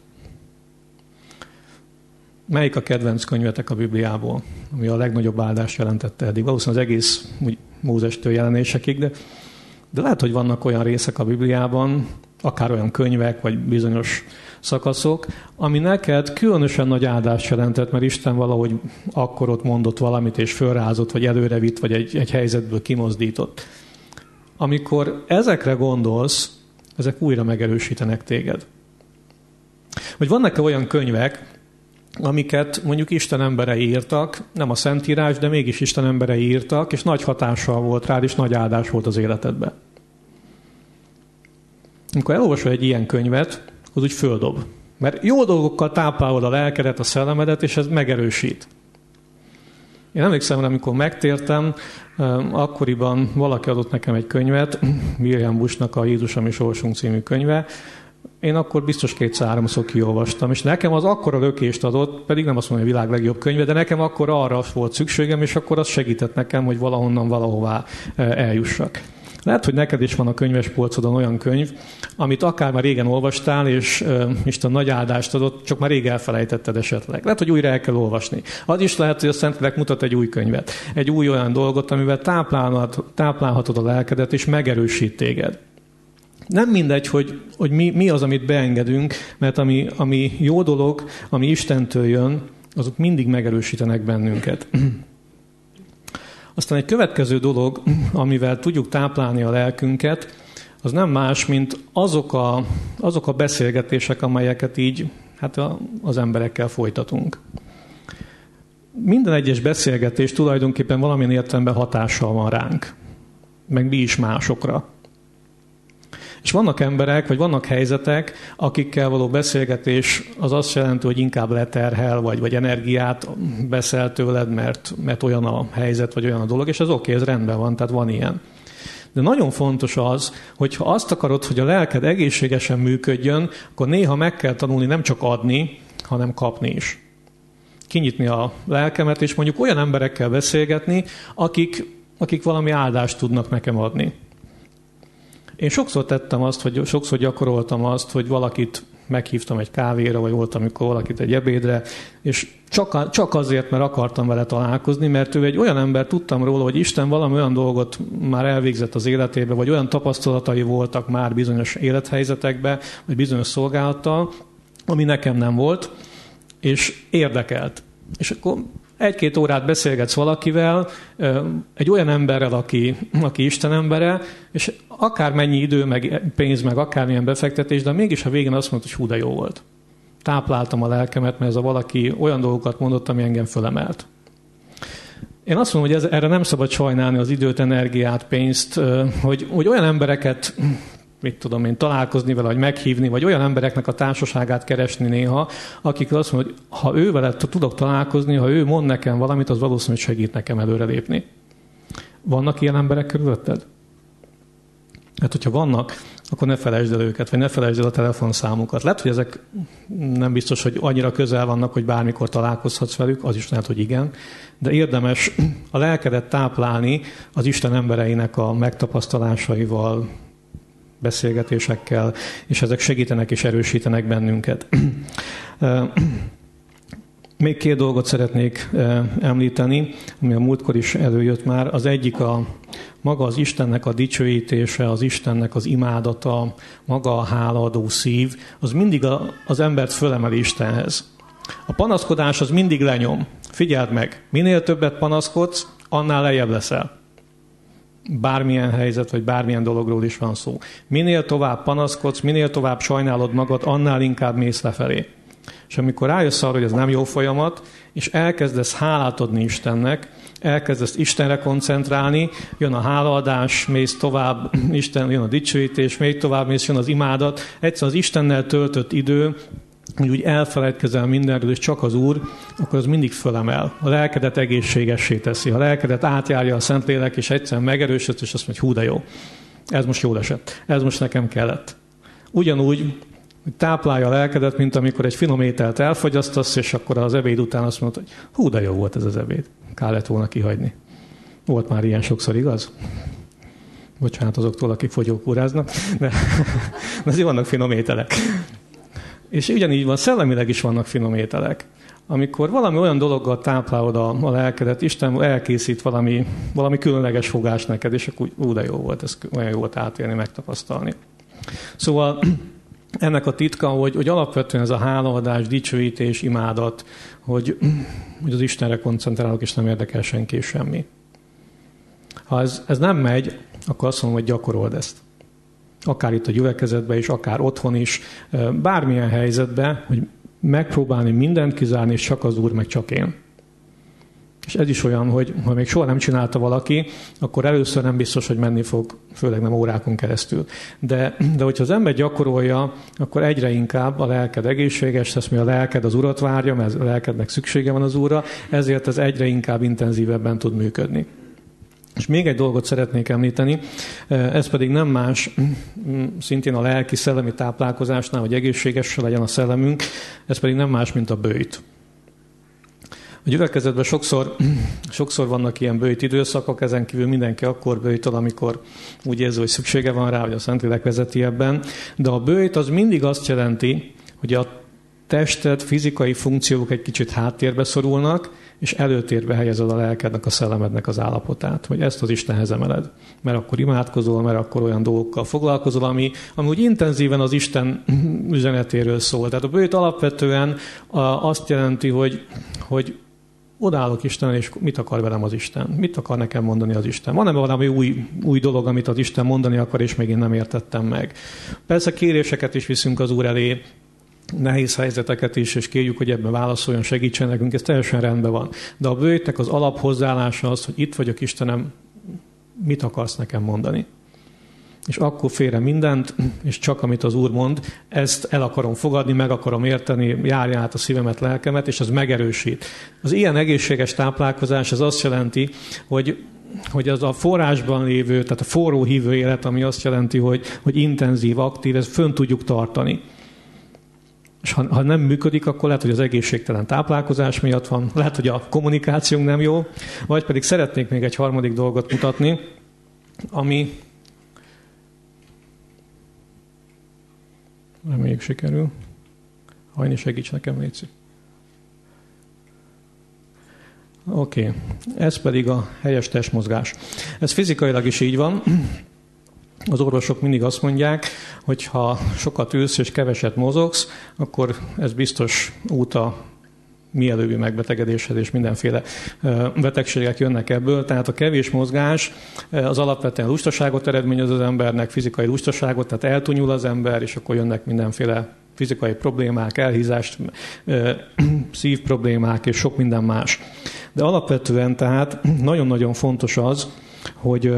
Speaker 1: Melyik a kedvenc könyvetek a Bibliából, ami a legnagyobb áldást jelentette eddig? Valószínűleg az egész Mózestől jelenésekig, de lehet, hogy vannak olyan részek a Bibliában, akár olyan könyvek, vagy bizonyos szakaszok, ami neked különösen nagy áldást jelentett, mert Isten valahogy akkor ott mondott valamit, és fölrázott, vagy előrevitt, vagy egy helyzetből kimozdított. Amikor ezekre gondolsz, ezek újra megerősítenek téged. Vagy vannak-e olyan könyvek, amiket mondjuk Isten emberei írtak, nem a Szentírás, de mégis Isten emberei írtak, és nagy hatással volt rád, és nagy áldás volt az életedben. Amikor elolvasol egy ilyen könyvet, az úgy földob. Mert jó dolgokkal táplálod a lelkedet, a szellemedet, és ez megerősít. Én emlékszem, amikor megtértem, akkoriban valaki adott nekem egy könyvet, William Bushnak a Jézus, ami sorsunk című könyve. Én akkor biztos 2-3-szor kiolvastam, és nekem az akkora lökést adott, pedig nem azt mondom, hogy a világ legjobb könyve, de nekem akkor arra volt szükségem, és akkor az segített nekem, hogy valahonnan valahová eljussak. Lehet, hogy neked is van a könyvespolcodon olyan könyv, amit akár már régen olvastál, és Isten nagy áldást adott, csak már rég elfelejtetted esetleg. Lehet, hogy újra el kell olvasni. Az is lehet, hogy a Szentlélek mutat egy új könyvet, egy új olyan dolgot, amivel táplálhatod a lelkedet, és megerősít téged. Nem mindegy, hogy mi az, amit beengedünk, mert ami jó dolog, ami Istentől jön, azok mindig megerősítenek bennünket. Aztán egy következő dolog, amivel tudjuk táplálni a lelkünket, az nem más, mint azok a beszélgetések, amelyeket így az emberekkel folytatunk. Minden egyes beszélgetés tulajdonképpen valamilyen értelemben hatással van ránk, meg mi is másokra. És vannak emberek, vagy vannak helyzetek, akikkel való beszélgetés az azt jelenti, hogy inkább leterhel, vagy energiát veszel tőled, mert olyan a helyzet, vagy olyan a dolog, és ez oké, ez rendben van, tehát van ilyen. De nagyon fontos az, hogy ha azt akarod, hogy a lelked egészségesen működjön, akkor néha meg kell tanulni nem csak adni, hanem kapni is. Kinyitni a lelkemet, és mondjuk olyan emberekkel beszélgetni, akik valami áldást tudnak nekem adni. Én sokszor tettem azt, vagy sokszor gyakoroltam azt, hogy valakit meghívtam egy kávéra, vagy volt, amikor valakit egy ebédre, és csak azért, mert akartam vele találkozni, mert ő egy olyan ember, tudtam róla, hogy Isten valami olyan dolgot már elvégzett az életébe, vagy olyan tapasztalatai voltak már bizonyos élethelyzetekben, vagy bizonyos szolgálattal, ami nekem nem volt, és érdekelt. És akkor 1-2 órát beszélgetsz valakivel, egy olyan emberrel, aki Isten embere, és akármennyi idő, meg pénz, meg akármilyen befektetés, de mégis a végén azt mondta, hogy hú, de jó volt. Tápláltam a lelkemet, mert ez a valaki olyan dolgokat mondott, ami engem fölemelt. Én azt mondom, hogy erre nem szabad sajnálni az időt, energiát, pénzt, hogy olyan embereket találkozni vele, vagy meghívni, vagy olyan embereknek a társaságát keresni néha, akik azt mondja, hogy ha ő vele tudok találkozni, ha ő mond nekem valamit, az valószínűleg segít nekem előrelépni. Vannak ilyen emberek körülötted? Hát, hogyha vannak, akkor ne felejtsd el őket, vagy ne felejtsd el a telefonszámukat. Lehet, hogy ezek nem biztos, hogy annyira közel vannak, hogy bármikor találkozhatsz velük, az is lehet, hogy igen, de érdemes a lelkedet táplálni az Isten embereinek a megtapasztalásaival, beszélgetésekkel, és ezek segítenek és erősítenek bennünket. Még 2 dolgot szeretnék említeni, ami a múltkor is előjött már. Az egyik maga az Istennek a dicsőítése, az Istennek az imádata, maga a hálaadó szív, az mindig az embert fölemeli Istenhez. A panaszkodás az mindig lenyom. Figyeld meg, minél többet panaszkodsz, annál lejjebb leszel. Bármilyen helyzet, vagy bármilyen dologról is van szó. Minél tovább panaszkodsz, minél tovább sajnálod magad, annál inkább mész lefelé. És amikor rájössz arra, hogy ez nem jó folyamat, és elkezdesz hálát adni Istennek, elkezdesz Istenre koncentrálni, jön a hálaadás, mész tovább, jön a dicsőítés, még tovább mész, jön az imádat. Egyszerűen az Istennel töltött idő, hogy úgy elfelejtkezel mindenről, és csak az Úr, akkor az mindig fölemel. A lelkedet egészségessé teszi. A lelkedet átjárja a Szentlélek, és egyszerűen megerősödsz, és azt mondja, hú, de jó. Ez most jól esett. Ez most nekem kellett. Ugyanúgy, hogy táplálja a lelkedet, mint amikor egy finom ételt elfogyasztasz, és akkor az ebéd után azt mondod, hogy hú, de jó volt ez az ebéd. Kár lett volna kihagyni. Volt már ilyen sokszor, igaz? Bocsánat azoktól, akik fogyókúráznak, de azért vannak finom ételek. És ugyanígy van, szellemileg is vannak finom ételek. Amikor valami olyan dologgal táplálod a lelkedet, Isten elkészít valami különleges fogás neked, és akkor de jó volt, ez olyan jó volt átélni, megtapasztalni. Szóval ennek a titka, hogy alapvetően ez a hálaadás, dicsőítés, imádat, hogy az Istenre koncentrálok, és nem érdekel senki és semmi. Ha ez nem megy, akkor azt mondom, hogy gyakorold ezt. Akár itt a gyülekezetben is, akár otthon is, bármilyen helyzetben, hogy megpróbálni mindent kizárni, és csak az Úr, meg csak én. És ez is olyan, hogy ha még soha nem csinálta valaki, akkor először nem biztos, hogy menni fog, főleg nem órákon keresztül. De hogyha az ember gyakorolja, akkor egyre inkább a lelked egészséges lesz, mert a lelked az Urat várja, mert a lelkednek szüksége van az Úrra, ezért ez egyre inkább intenzívebben tud működni. És még egy dolgot szeretnék említeni, ez pedig nem más, szintén a lelki szellemi táplálkozásnál, hogy egészséges legyen a szellemünk, ez pedig nem más, mint a böjt. A gyülekezetben sokszor vannak ilyen böjt időszakok, ezen kívül mindenki akkor böjtöl, amikor úgy érzi, hogy szüksége van rá, hogy a Szentlélek vezeti ebben. De a böjt az mindig azt jelenti, hogy a tested, fizikai funkciók egy kicsit háttérbe szorulnak, és előtérbe helyezed a lelkednek, a szellemednek az állapotát, hogy ezt az Istenhez emeled. Mert akkor imádkozol, mert akkor olyan dolgokkal foglalkozol, ami úgy intenzíven az Isten üzenetéről szól. Tehát a böjt alapvetően azt jelenti, hogy odaállok Isten, és mit akar velem az Isten? Mit akar nekem mondani az Isten? Van-e valami új dolog, amit az Isten mondani akar, és még én nem értettem meg? Persze kéréseket is viszünk az Úr elé, nehéz helyzeteket is, és kérjük, hogy ebben válaszoljon, segítsen nekünk, ez teljesen rendben van. De a böjtnek az alaphozzáállása az, hogy itt vagyok Istenem, mit akarsz nekem mondani? És akkor félre mindent, és csak amit az Úr mond, ezt el akarom fogadni, meg akarom érteni, járja át a szívemet, lelkemet, és ez megerősít. Az ilyen egészséges táplálkozás az azt jelenti, hogy az a forrásban lévő, tehát a forró hívő élet, ami azt jelenti, hogy intenzív, aktív, ezt fönn tudjuk tartani. És ha nem működik, akkor lehet, hogy az egészségtelen táplálkozás miatt van, lehet, hogy a kommunikációnk nem jó, vagy pedig szeretnék még egy harmadik dolgot mutatni, ami reméljük sikerül. Hajni, segíts nekem, légy. Oké. Ez pedig a helyes testmozgás. Ez fizikailag is így van. Az orvosok mindig azt mondják, hogy ha sokat ülsz és keveset mozogsz, akkor ez biztos út a mielőbbi megbetegedéshez, és mindenféle betegségek jönnek ebből. Tehát a kevés mozgás az alapvetően lustaságot eredményez az embernek, fizikai lustaságot, tehát eltunyul az ember, és akkor jönnek mindenféle fizikai problémák, elhízást, szívproblémák és sok minden más. De alapvetően tehát nagyon-nagyon fontos az, hogy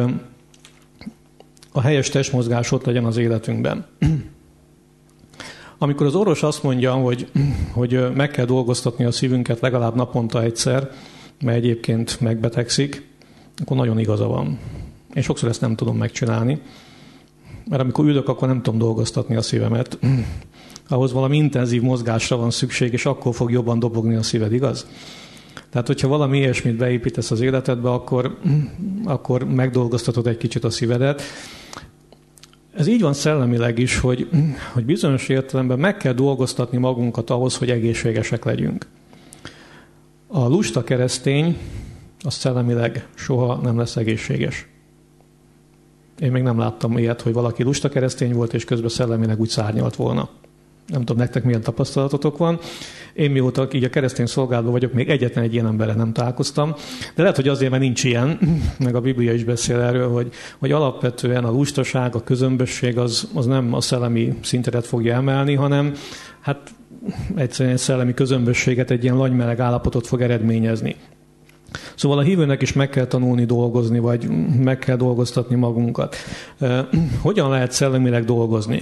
Speaker 1: a helyes testmozgás ott legyen az életünkben. Amikor az orvos azt mondja, hogy meg kell dolgoztatni a szívünket legalább naponta egyszer, mert egyébként megbetegszik, akkor nagyon igaza van. Én sokszor ezt nem tudom megcsinálni, mert amikor ülök, akkor nem tudom dolgoztatni a szívemet. Ahhoz valami intenzív mozgásra van szükség, és akkor fog jobban dobogni a szíved, igaz? Tehát, hogyha valami ilyesmit beépítesz az életedbe, akkor megdolgoztatod egy kicsit a szívedet. Ez így van szellemileg is, hogy bizonyos értelemben meg kell dolgoztatni magunkat ahhoz, hogy egészségesek legyünk. A lusta keresztény az szellemileg soha nem lesz egészséges. Én még nem láttam ilyet, hogy valaki lusta keresztény volt, és közben szellemileg úgy szárnyalt volna. Nem tudom, nektek milyen tapasztalatotok van. Én mióta így a keresztény szolgálatban vagyok, még egyetlen egy ilyen emberrel nem találkoztam. De lehet, hogy azért, mert nincs ilyen, meg a Biblia is beszél erről, hogy alapvetően a lustaság, a közömbösség az nem a szellemi szintet fogja emelni, hanem hát egyszerűen szellemi közömbösséget, egy ilyen lagymeleg állapotot fog eredményezni. Szóval a hívőnek is meg kell tanulni dolgozni, vagy meg kell dolgoztatni magunkat. Hogyan lehet szellemileg dolgozni?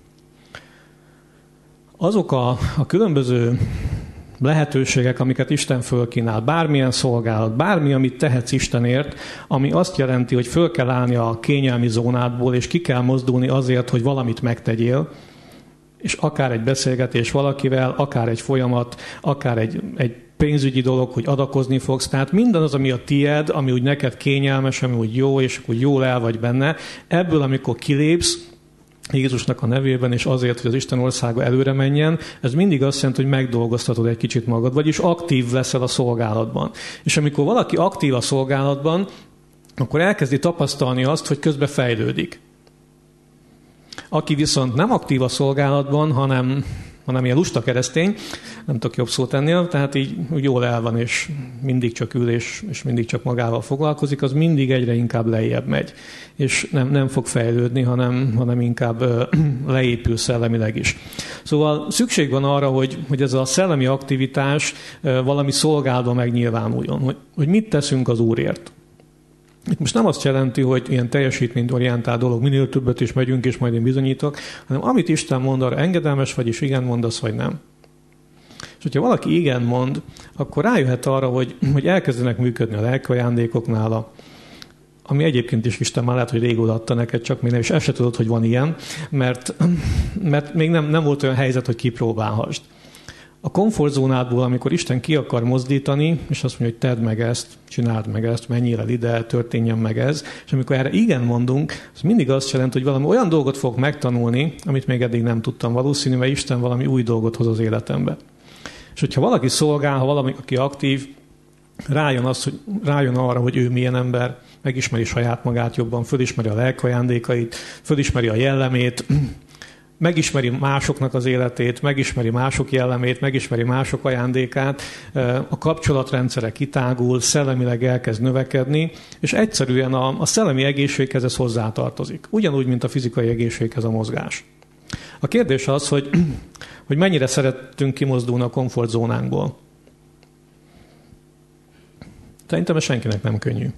Speaker 1: Azok a különböző lehetőségek, amiket Isten fölkínál, bármilyen szolgálat, bármi, amit tehetsz Istenért, ami azt jelenti, hogy föl kell állni a kényelmi zónádból, és ki kell mozdulni azért, hogy valamit megtegyél, és akár egy beszélgetés valakivel, akár egy folyamat, akár egy pénzügyi dolog, hogy adakozni fogsz, tehát minden az, ami a tied, ami úgy neked kényelmes, ami úgy jó, és úgy jól el vagy benne, ebből, amikor kilépsz, Jézusnak a nevében, és azért, hogy az Isten országa előre menjen, ez mindig azt jelenti, hogy megdolgoztatod egy kicsit magad, vagyis aktív leszel a szolgálatban. És amikor valaki aktív a szolgálatban, akkor elkezdi tapasztalni azt, hogy közben fejlődik. Aki viszont nem aktív a szolgálatban, hanem ilyen lusta keresztény, nem tudok jobb szót ennél, tehát így jól el van, és mindig csak ül, és mindig csak magával foglalkozik, az mindig egyre inkább lejjebb megy. És nem fog fejlődni, hanem inkább leépül szellemileg is. Szóval szükség van arra, hogy ez a szellemi aktivitás valami szolgálatban megnyilvánuljon, hogy mit teszünk az Úrért. Itt most nem azt jelenti, hogy ilyen teljesítményorientált dolog, minél többet is megyünk, és majd én bizonyítok, hanem amit Isten mond, arra engedelmes vagy, és igen mondasz, vagy nem. És hogyha valaki igen mond, akkor rájöhet arra, hogy elkezdenek működni a lelki ajándékok nála, ami egyébként is Isten már lehet, hogy régóta adta neked, csak még nem, és el se tudod, hogy van ilyen, mert még nem volt olyan helyzet, hogy kipróbálhassd. A komfortzónádból, amikor Isten ki akar mozdítani, és azt mondja, hogy tedd meg ezt, csináld meg ezt, menjél el ide, történjen meg ez, és amikor erre igen mondunk, az mindig azt jelent, hogy valami olyan dolgot fogok megtanulni, amit még eddig nem tudtam valószínű, mert Isten valami új dolgot hoz az életembe. És hogyha valaki szolgál, ha valaki aktív, rájön arra, hogy ő milyen ember, megismeri saját magát jobban, fölismeri a lelkajándékait, fölismeri a jellemét, megismeri másoknak az életét, megismeri mások jellemét, megismeri mások ajándékát, a kapcsolatrendszere kitágul, szellemileg elkezd növekedni, és egyszerűen a szellemi egészséghez ez hozzátartozik. Ugyanúgy, mint a fizikai egészséghez a mozgás. A kérdés az, hogy mennyire szeretünk kimozdulni a komfortzónánkból. Szerintem ez senkinek nem könnyű.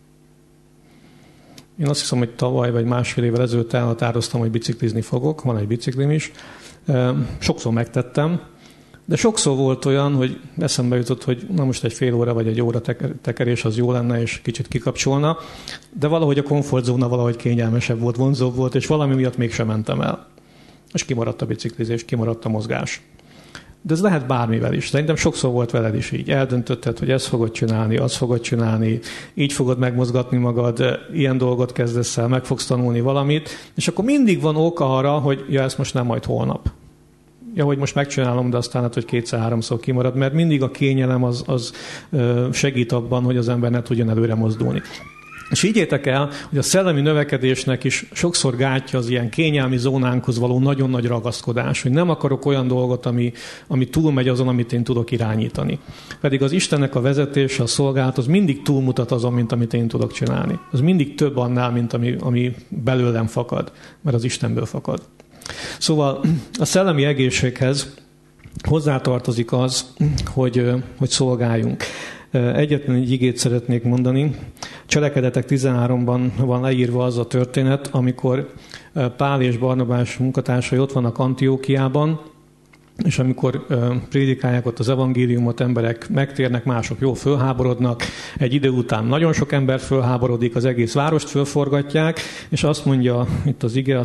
Speaker 1: Én azt hiszem, hogy tavaly vagy másfél évvel ezelőtt elhatároztam, hogy biciklizni fogok, van egy biciklim is. Sokszor megtettem, de sokszor volt olyan, hogy eszembe jutott, hogy na most egy fél óra vagy egy óra tekerés az jó lenne, és kicsit kikapcsolna, de valahogy a komfortzóna valahogy kényelmesebb volt, vonzóbb volt, és valami miatt mégsem mentem el. És kimaradt a biciklizés, kimaradt a mozgás. De ez lehet bármivel is. Szerintem sokszor volt veled is így. Eldöntötted, hogy ezt fogod csinálni, azt fogod csinálni, így fogod megmozgatni magad, ilyen dolgot kezdesz el, meg fogsz tanulni valamit, és akkor mindig van ok arra, hogy ja, ezt most nem majd holnap. Ja, hogy most megcsinálom, de aztán hát, hogy 2-3-szor kimarad, mert mindig a kényelem az segít abban, hogy az ember ne tudjon előre mozdulni. És higgyétek el, hogy a szellemi növekedésnek is sokszor gátja az ilyen kényelmi zónánkhoz való nagyon nagy ragaszkodás, hogy nem akarok olyan dolgot, ami túlmegy azon, amit én tudok irányítani. Pedig az Istennek a vezetése, a szolgálat, az mindig túlmutat azon, mint amit én tudok csinálni. Az mindig több annál, mint ami belőlem fakad, mert az Istenből fakad. Szóval a szellemi egészséghez hozzátartozik az, hogy szolgáljunk. Egyetlen egy igét szeretnék mondani. Cselekedetek 13-ban van leírva az a történet, amikor Pál és Barnabás munkatársai ott vannak Antiókiában, és amikor prédikálják ott az evangéliumot, emberek megtérnek, mások jól fölháborodnak, egy idő után nagyon sok ember fölháborodik, az egész várost fölforgatják, és azt mondja itt az ige a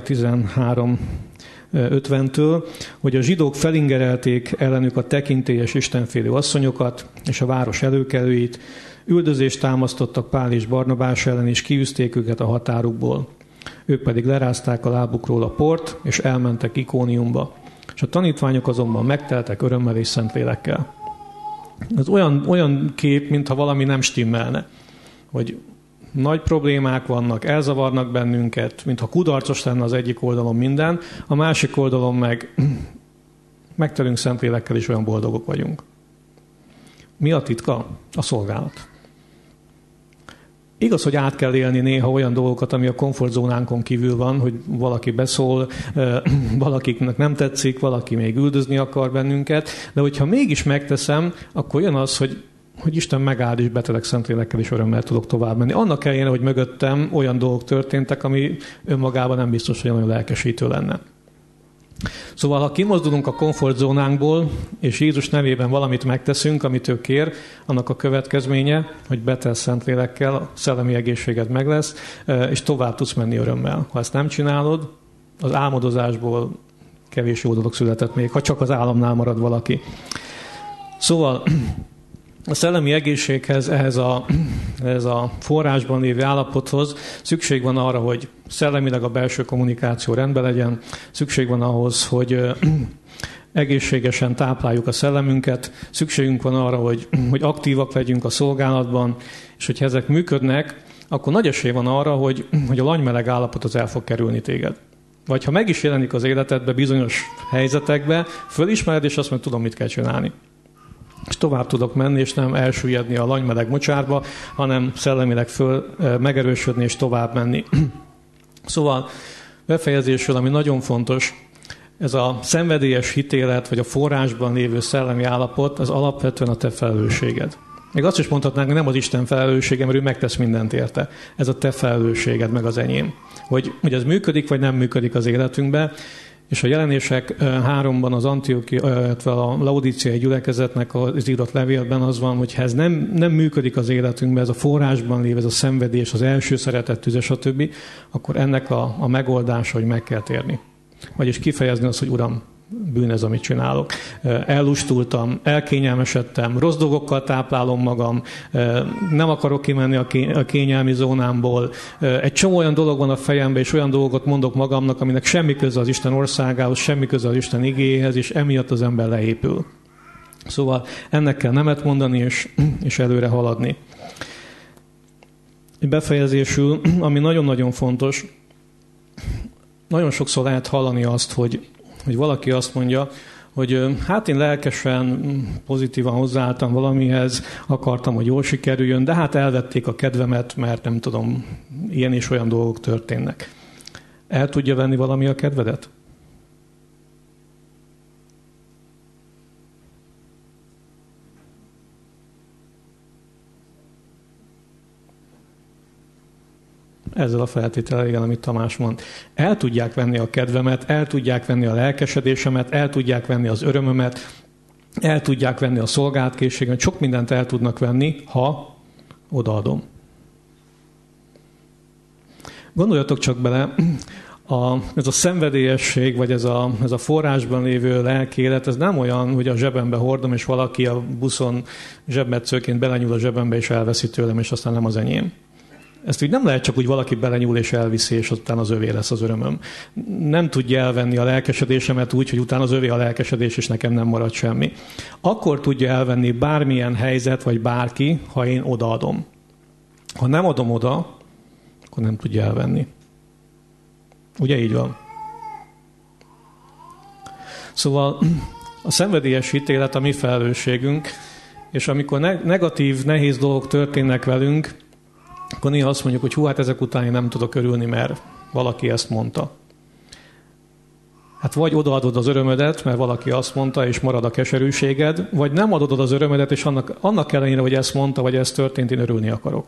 Speaker 1: 13:50-től, hogy a zsidók felingerelték ellenük a tekintélyes istenfélő asszonyokat és a város előkelőit, üldözést támasztottak Pál és Barnabás ellen, és kiűzték őket a határukból. Ők pedig lerázták a lábukról a port, és elmentek Ikóniumba. És a tanítványok azonban megteltek örömmel és szentlélekkel. Ez olyan kép, mintha valami nem stimmelne, hogy nagy problémák vannak, elzavarnak bennünket, mintha kudarcos lenne az egyik oldalon minden, a másik oldalon meg megtelünk szentlélekkel, és olyan boldogok vagyunk. Mi a titka? A szolgálat. Igaz, hogy át kell élni néha olyan dolgokat, ami a komfortzónánkon kívül van, hogy valaki beszól, valakiknek nem tetszik, valaki még üldözni akar bennünket, de hogyha mégis megteszem, akkor jön az, hogy Isten megáld, és betelek szentlélekkel is örömmel tudok tovább menni. Annak ellenére, hogy mögöttem olyan dolgok történtek, ami önmagában nem biztos, hogy olyan lelkesítő lenne. Szóval, ha kimozdulunk a komfortzónánkból, és Jézus nevében valamit megteszünk, amit ő kér, annak a következménye, hogy betelsz szentlélekkel, a szellemi egészséged meg lesz, és tovább tudsz menni örömmel. Ha ezt nem csinálod, az álmodozásból kevés jó dolog született még, ha csak az álomnál marad valaki. Szóval a szellemi egészséghez, ehhez a forrásban lévő állapothoz szükség van arra, hogy szellemileg a belső kommunikáció rendben legyen, szükség van ahhoz, hogy egészségesen tápláljuk a szellemünket, szükségünk van arra, hogy aktívak legyünk a szolgálatban, és hogyha ezek működnek, akkor nagy esély van arra, hogy a lanymeleg állapot az el fog kerülni téged. Vagy ha meg is jelenik az életedbe bizonyos helyzetekbe, fölismered, és azt mondod, tudom, mit kell csinálni. És tovább tudok menni, és nem elsüllyedni a lanymeleg mocsárba, hanem szellemileg megerősödni, és tovább menni. Szóval befejezésül, ami nagyon fontos, ez a szenvedélyes hitélet, vagy a forrásban lévő szellemi állapot, az alapvetően a te felelősséged. Még azt is mondhatnánk, hogy nem az Isten felelőssége, mert ő megtesz mindent érte. Ez a te felelősséged, meg az enyém. Hogy ez működik, vagy nem működik az életünkbe. És a Jelenések 3-ban az illetve a laodíciai gyülekezetnek az írott levélben az van, hogy ha ez nem működik az életünkben, ez a forrásban lévő, ez a szenvedés, az első szeretet tüze, stb., akkor ennek a megoldása, hogy meg kell térni. Vagyis kifejezni azt, hogy Uram, bűn ez, amit csinálok. Ellustultam, elkényelmesedtem, rossz dolgokkal táplálom magam, nem akarok kimenni a kényelmi zónámból. Egy csomó olyan dolog van a fejemben, és olyan dolgokat mondok magamnak, aminek semmi köze az Isten országához, semmi köze az Isten igéhez, és emiatt az ember leépül. Szóval ennek kell nemet mondani, és előre haladni. Befejezésül, ami nagyon-nagyon fontos, nagyon sokszor lehet hallani azt, hogy valaki azt mondja, hogy hát én lelkesen, pozitívan hozzáálltam valamihez, akartam, hogy jól sikerüljön, de hát elvették a kedvemet, mert nem tudom, ilyen és olyan dolgok történnek. El tudja venni valami a kedvedet? Ezzel a feltétellel, igen, amit Tamás mond. El tudják venni a kedvemet, el tudják venni a lelkesedésemet, el tudják venni az örömömet, el tudják venni a szolgálatkészségemet, sok mindent el tudnak venni, ha odaadom. Gondoljatok csak bele, ez a szenvedélyesség, vagy ez a forrásban lévő lelkélet, ez nem olyan, hogy a zsebembe hordom, és valaki a buszon zsebmetszőként belenyúl a zsebembe, és elveszi tőlem, és aztán nem az enyém. Ezt úgy nem lehet csak úgy valaki belenyúl és elviszi, és aztán az övé lesz az örömöm. Nem tudja elvenni a lelkesedésemet úgy, hogy utána az övé a lelkesedés, és nekem nem marad semmi. Akkor tudja elvenni bármilyen helyzet, vagy bárki, ha én odaadom. Ha nem adom oda, akkor nem tudja elvenni. Ugye így van? Szóval a szenvedélyes hitélet a mi felelősségünk, és amikor negatív, nehéz dolgok történnek velünk, akkor néha azt mondjuk, hogy hú, hát ezek után én nem tudok örülni, mert valaki ezt mondta. Hát vagy odaadod az örömödet, mert valaki azt mondta, és marad a keserűséged, vagy nem adod az örömödet, és annak ellenére, hogy ezt mondta, vagy ez történt, én örülni akarok.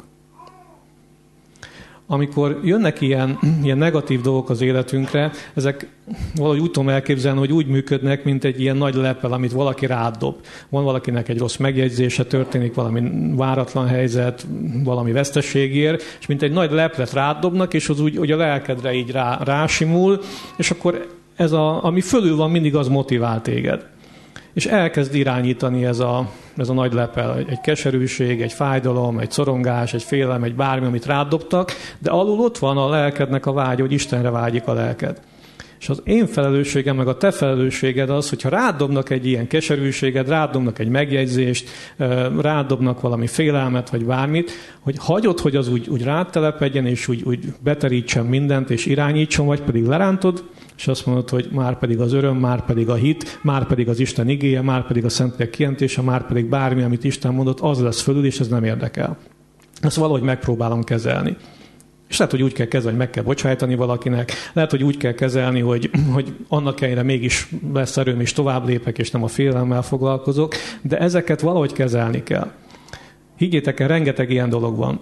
Speaker 1: Amikor jönnek ilyen negatív dolgok az életünkre, ezek valahogy úgy tudom elképzelni, hogy úgy működnek, mint egy ilyen nagy lepel, amit valaki rád dob. Van valakinek egy rossz megjegyzése, történik valami váratlan helyzet, valami veszteség ér, és mint egy nagy leplet rád dobnak, és az úgy a lelkedre így rásimul, és akkor ami fölül van, mindig az motivál téged. És elkezd irányítani ez a nagy lepel, egy keserűség, egy fájdalom, egy szorongás, egy félelem, egy bármi, amit rád dobtak, de alul ott van a lelkednek a vágya, hogy Istenre vágyik a lelked. És az én felelősségem, meg a te felelősséged az, hogyha rád dobnak egy ilyen keserűséget, rád dobnak egy megjegyzést, rád dobnak valami félelmet, vagy bármit, hogy hagyod, hogy az úgy rád telepedjen, és úgy beterítsen mindent, és irányítson, vagy pedig lerántod, és azt mondod, hogy már pedig az öröm, már pedig a hit, már pedig az Isten igéje, már pedig a Szentlélek kijelentése, már pedig bármi, amit Isten mondott, az lesz fölül, és ez nem érdekel. Ezt valahogy megpróbálom kezelni. És lehet, hogy úgy kell kezelni, hogy meg kell bocsájtani valakinek, lehet, hogy úgy kell kezelni, hogy annak ellenére mégis lesz erőm, és tovább lépek, és nem a félelemmel foglalkozok, de ezeket valahogy kezelni kell. Higgyétek el, rengeteg ilyen dolog van.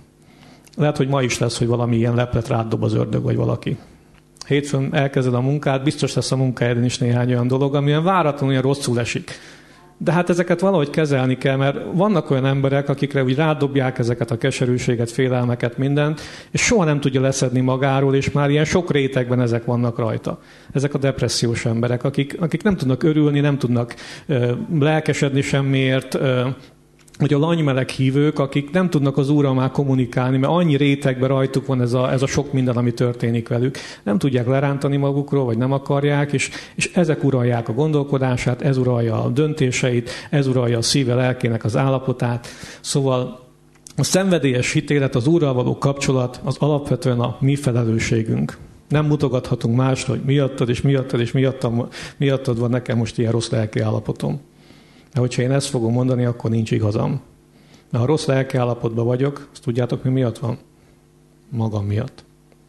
Speaker 1: Lehet, hogy ma is lesz, hogy valami ilyen leplet rád dob az ördög, vagy valaki. Hétfőn elkezded a munkát, biztos lesz a munkahelyeden is néhány olyan dolog, amilyen váratlanul olyan rosszul esik. De hát ezeket valahogy kezelni kell, mert vannak olyan emberek, akikre úgy rádobják ezeket a keserűséget, félelmeket, mindent, és soha nem tudja leszedni magáról, és már ilyen sok rétegben ezek vannak rajta. Ezek a depressziós emberek, akik nem tudnak örülni, nem tudnak lelkesedni semmiért, hogy a langymeleg hívők, akik nem tudnak az Úrral már kommunikálni, mert annyi rétegben rajtuk van ez a sok minden, ami történik velük. Nem tudják lerántani magukról, vagy nem akarják, és ezek uralják a gondolkodását, ez uralja a döntéseit, ez uralja a szíve lelkének az állapotát. Szóval a szenvedélyes hitélet, az Úrral való kapcsolat az alapvetően a mi felelősségünk. Nem mutogathatunk másra, hogy miattad és miattad és miattad van nekem most ilyen rossz lelki állapotom. De hogyha én ezt fogom mondani, akkor nincs igazam. Mert ha rossz lelki állapotban vagyok, azt tudjátok, mi miatt van? Magam miatt.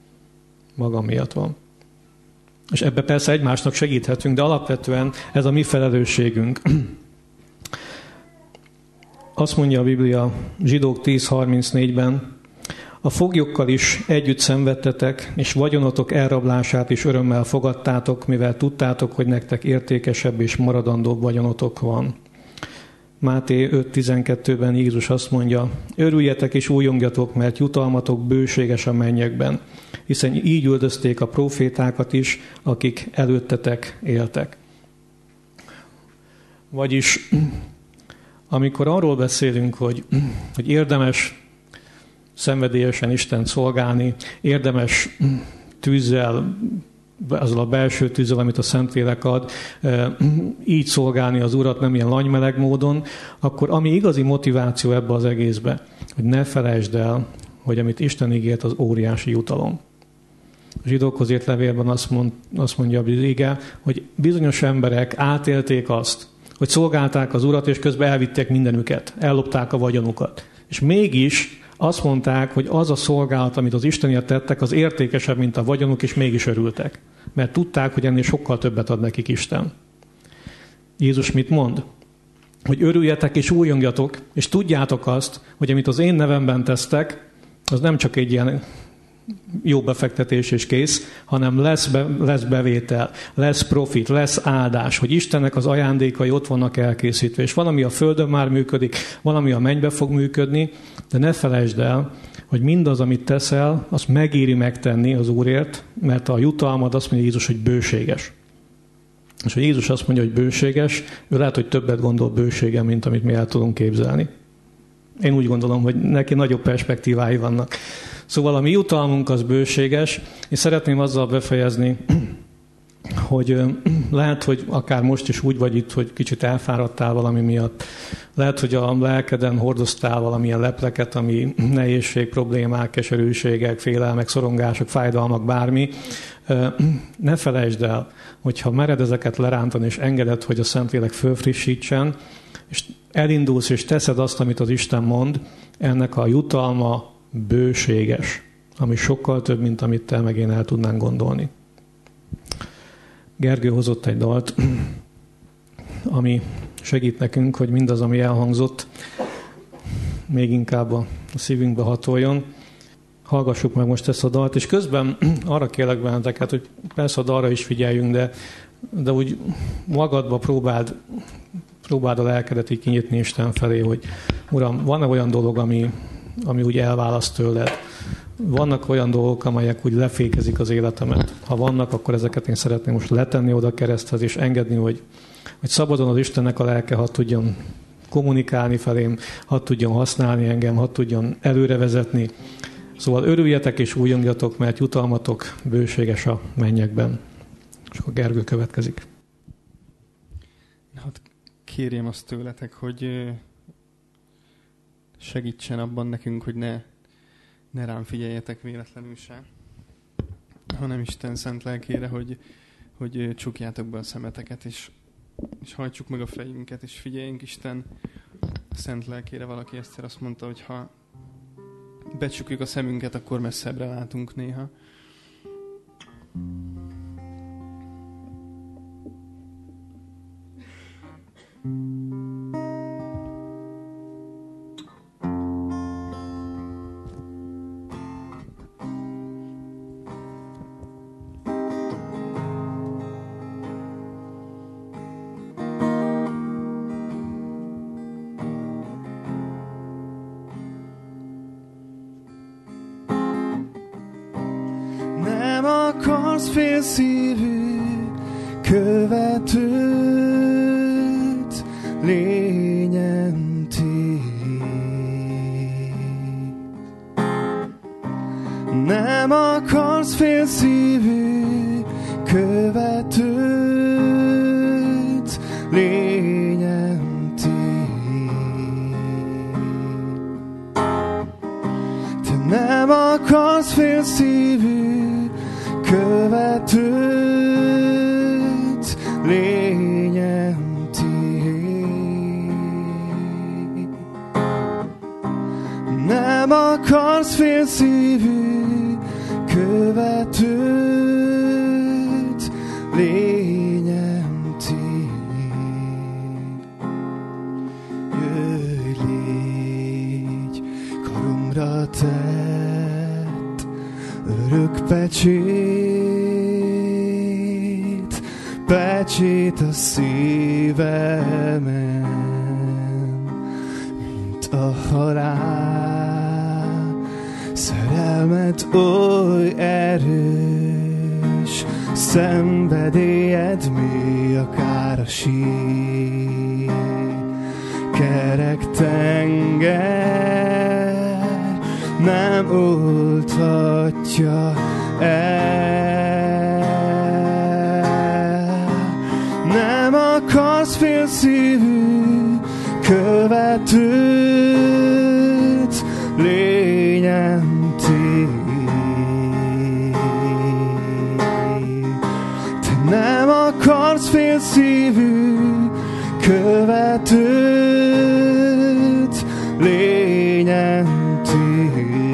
Speaker 1: Magam miatt van. És ebbe persze egymásnak segíthetünk, de alapvetően ez a mi felelősségünk. Azt mondja a Biblia Zsidók 10.34-ben, a foglyokkal is együtt szenvedtetek, és vagyonotok elrablását is örömmel fogadtátok, mivel tudtátok, hogy nektek értékesebb és maradandóbb vagyonotok van. Máté 5.12-ben Jézus azt mondja, örüljetek és újongjatok, mert jutalmatok bőséges a mennyekben, hiszen így üldözték a prófétákat is, akik előttetek éltek. Vagyis amikor arról beszélünk, hogy érdemes szenvedélyesen Istent szolgálni, érdemes tűzzel, azzal a belső tűzzel, amit a Szentlélek ad, így szolgálni az Urat, nem ilyen lanymeleg módon, akkor ami igazi motiváció ebbe az egészbe, hogy ne felejtsd el, hogy amit Isten ígért, az óriási jutalom. A zsidókhoz írt levélben azt mondja az ige, hogy bizonyos emberek átélték azt, hogy szolgálták az Urat, és közben elvitték mindenüket, ellopták a vagyonukat. És mégis azt mondták, hogy az a szolgálat, amit az Istenért tettek, az értékesebb, mint a vagyonuk, és mégis örültek. Mert tudták, hogy ennél sokkal többet ad nekik Isten. Jézus mit mond? Hogy örüljetek és újongjatok, és tudjátok azt, hogy amit az én nevemben tesztek, az nem csak egy ilyen jó befektetés és kész, hanem lesz bevétel, lesz profit, lesz áldás, hogy Istennek az ajándékai ott vannak elkészítve, és valami a földön már működik, valami a mennybe fog működni, de ne felejtsd el, hogy mindaz, amit teszel, azt megéri megtenni az Úrért, mert a jutalmad azt mondja Jézus, hogy bőséges. És ha Jézus azt mondja, hogy bőséges, ő lehet, hogy többet gondol bőségen, mint amit mi el tudunk képzelni. Én úgy gondolom, hogy neki nagyobb perspektívái vannak. Szóval a mi jutalmunk az bőséges, és szeretném azzal befejezni, hogy lehet, hogy akár most is úgy vagy itt, hogy kicsit elfáradtál valami miatt. Lehet, hogy a lelkeden hordoztál valamilyen lepleket, ami nehézség, problémák, keserűségek, félelmek, szorongások, fájdalmak, bármi. Ne felejtsd el, hogyha mered ezeket lerántani, és engeded, hogy a Szentlélek fölfrissítsen, és elindulsz, és teszed azt, amit az Isten mond, ennek a jutalma bőséges, ami sokkal több, mint amit te meg én el tudnánk gondolni. Gergő hozott egy dalt, ami segít nekünk, hogy mindaz, ami elhangzott, még inkább a szívünkbe hatoljon. Hallgassuk meg most ezt a dalt, és közben arra kérlek benneteket, hogy persze a dalra is figyeljünk, de úgy magadba próbáld a lelkedet így kinyitni Isten felé, hogy Uram, van-e olyan dolog, ami úgy elválaszt tőled? Vannak olyan dolgok, amelyek úgy lefékezik az életemet. Ha vannak, akkor ezeket én szeretném most letenni oda a kereszthez, és engedni, hogy szabadon az Istennek a lelke hadd tudjon kommunikálni felém, hadd tudjon használni engem, hadd tudjon előrevezetni. Szóval örüljetek és újongjatok, mert jutalmatok bőséges a mennyekben. És akkor Gergő következik.
Speaker 2: Hát kérjem azt tőletek, hogy segítsen abban nekünk, hogy ne rám figyeljetek véletlenül se, hanem Isten szent lelkére, hogy csukjátok be a szemeteket, és hajtsuk meg a fejünket, és figyeljünk Isten szent lelkére. Valaki egyszer azt mondta, hogy ha becsukjuk a szemünket, akkor messzebbre látunk néha.
Speaker 3: Félszívű követőt lényem tiéd. Nem akarsz félszívű követőt lényem tiéd. Te nem akarsz félszívű követőt lényem tiéd. Nem akarsz félszívű követőt lényem tiéd. Jöjj, légy karomra tett örök pecsét a szívemen, mint a halál. Szerelmed oly erős, és szenvedélyed mély, akár a sík. Kerek tenger nem oldhatja el. Nem akarsz félszívű követőt, lényem tiéd. Te nem akarsz félszívű követőt, lényem tiéd.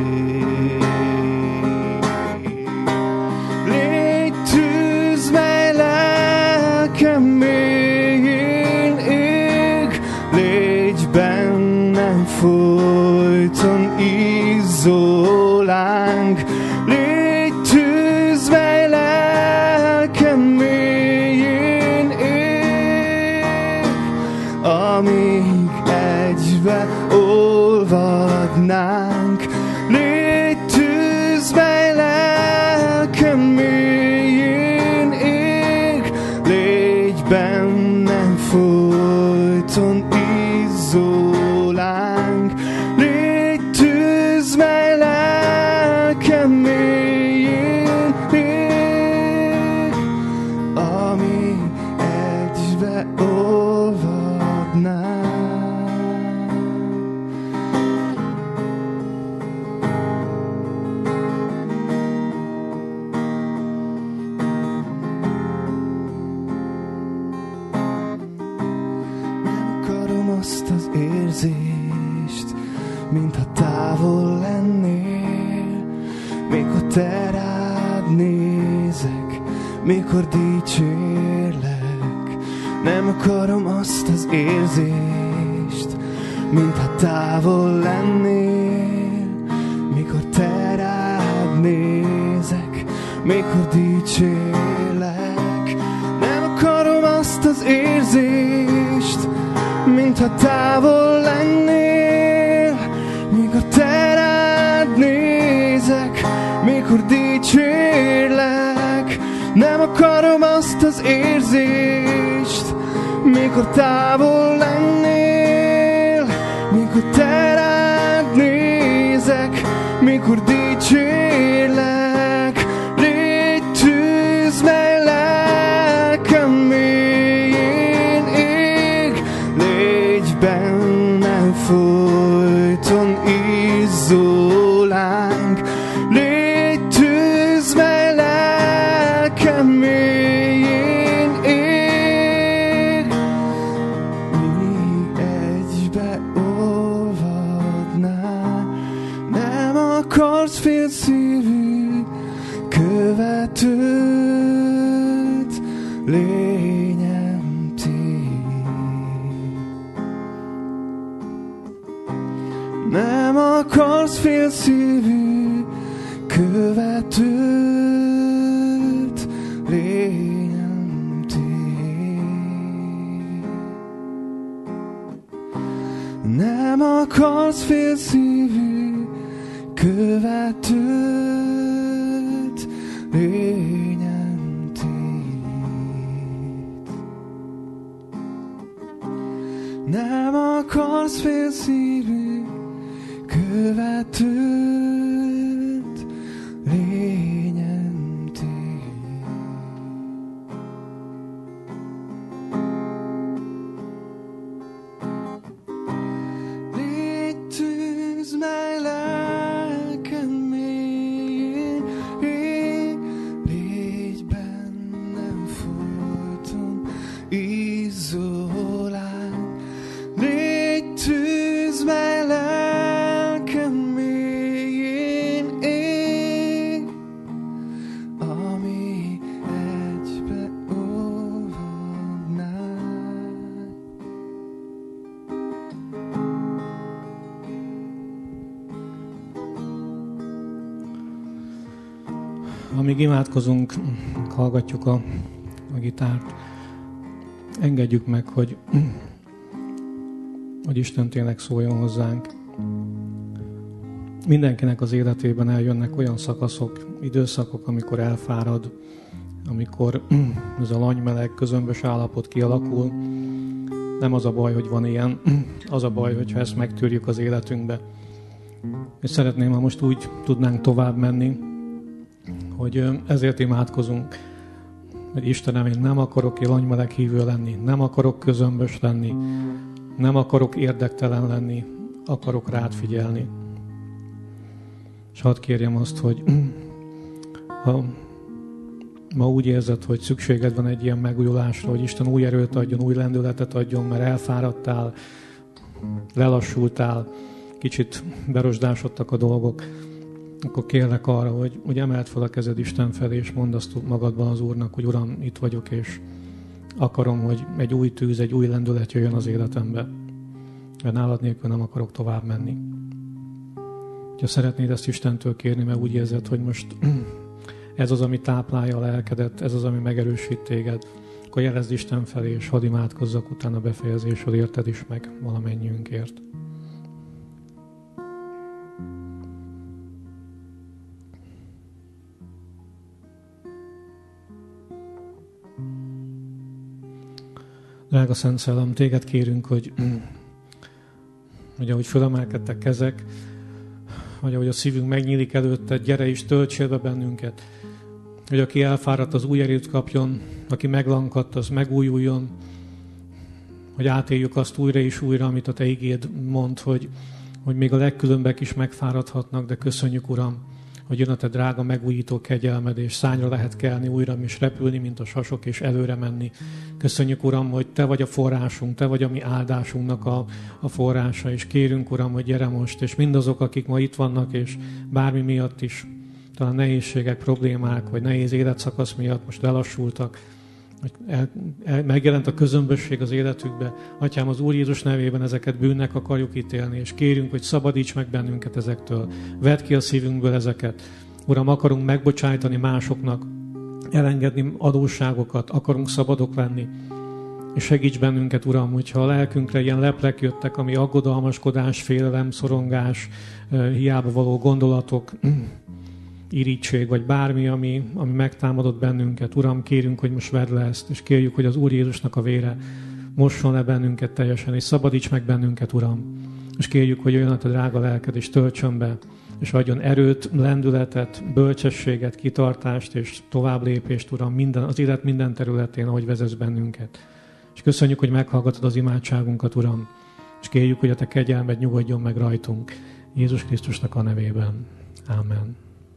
Speaker 3: Légy tűz, mely lelkem mélyén ég, légy bennem folyton izzó láng. Légy tűz, mely lelkem mélyén ég, amíg egybe olvadnánk. Légy tűz, mely lelkem mélyén ég, légy bennem folyton izzó láng. Légy tűz, mely lelkem mélyén ég, amíg egybe olvadnánk. Azt az érzést, mintha távol lennél, mikor te rád nézek, mikor dicsérlek. Nem akarom azt az érzést, mintha távol lennél, mikor te rád nézek, mikor dicsérlek. Nem akarom azt az érzést, mintha távol lennél, mikor te rád nézek, mikor dicsérlek. Nem akarom azt az érzést, mikor távol lennél, mikor te rád nézek, mikor dicsérlek. Légy tűz, mely lelkem mélyén ég, légy bennem folyton izzó láng. Légy tűz, mely lelkem mélyén ég, míg egybe olvadnál. Nem akarsz félszívű követőt, lényem tiéd. Nem akarsz félszívű követőt, lényem tiéd. Nem akarsz félszívű követőt, lényem tiéd. Nem akarsz félszívű követőt, lényem tiéd. Légy tűz, mely lelkem mélyén ég, légy bennem folyton izzó láng. Légy tűz, mely lelkem mélyén ég, ami egybe olvadnánk.
Speaker 1: Amíg imádkozunk, hallgatjuk a gitárt, engedjük meg, hogy Isten tényleg szóljon hozzánk. mindenkinek az életében eljönnek olyan szakaszok, időszakok, amikor elfárad, amikor ez a langymeleg, közömbös állapot kialakul. Nem az a baj, hogy van ilyen, az a baj, hogyha ezt megtűrjük az életünkbe. És szeretném, ha most úgy tudnánk tovább menni, hogy ezért imádkozunk, hogy Istenem, én nem akarok langymeleg hívő lenni, nem akarok közömbös lenni, nem akarok érdektelen lenni, akarok rád figyelni. És hadd kérjem azt, hogy ha ma úgy érzed, hogy szükséged van egy ilyen megújulásra, hogy Isten új erőt adjon, új lendületet adjon, mert elfáradtál, lelassultál, kicsit berosdásodtak a dolgok, akkor kérlek arra, hogy emeld fel a kezed Isten felé, és mondd azt magadban az Úrnak, hogy Uram, itt vagyok, és akarom, hogy egy új tűz, egy új lendület jöjjön az életembe. Mert nálad nélkül nem akarok tovább menni. Ha szeretnéd ezt Istentől kérni, mert úgy érzed, hogy most ez az, ami táplálja a lelkedet, ez az, ami megerősít téged, akkor jelezd Isten felé, és hadd imádkozzak utána befejezésről, érted is meg valamennyiünkért. Drága Szent Szellem, téged kérünk, hogy ahogy fölemelkedtek kezek, vagy ahogy a szívünk megnyílik előtted, gyere és töltsél be bennünket. Hogy aki elfáradt, az új erőt kapjon, aki meglankadt, az megújuljon, hogy átéljük azt újra és újra, amit a te igéd mond, hogy még a legkülönbek is megfáradhatnak, de köszönjük, Uram, hogy jön a te drága megújító kegyelmed, és szányra lehet kelni újra, és repülni, mint a sasok, és előre menni. Köszönjük, Uram, hogy te vagy a forrásunk, te vagy a mi áldásunknak a forrása, és kérünk, Uram, hogy gyere most, és mindazok, akik ma itt vannak, és bármi miatt is, talán nehézségek, problémák, vagy nehéz életszakasz miatt most lelassultak, megjelent a közömbösség az életükbe. Atyám, az Úr Jézus nevében ezeket bűnnek akarjuk ítélni, és kérünk, hogy szabadíts meg bennünket ezektől. Vedd ki a szívünkből ezeket. Uram, akarunk megbocsájtani másoknak, elengedni adósságokat, akarunk szabadok lenni. És segíts bennünket, Uram, hogyha a lelkünkre ilyen leplek jöttek, ami aggodalmaskodás, félelem, szorongás, hiába való gondolatok, irítség, vagy bármi, ami megtámadott bennünket. Uram, kérünk, hogy most vedd le ezt, és kérjük, hogy az Úr Jézusnak a vére mosson le bennünket teljesen, és szabadíts meg bennünket, Uram. És kérjük, hogy jöjjön a te drága lelked, és töltsön be, és adjon erőt, lendületet, bölcsességet, kitartást, és tovább lépést, Uram, az élet minden területén, ahogy vezetsz bennünket. És köszönjük, hogy meghallgatod az imádságunkat, Uram, és kérjük, hogy a te kegyelmed nyugodjon meg rajtunk. Jézus Krisztusnak a nevében. Ámen.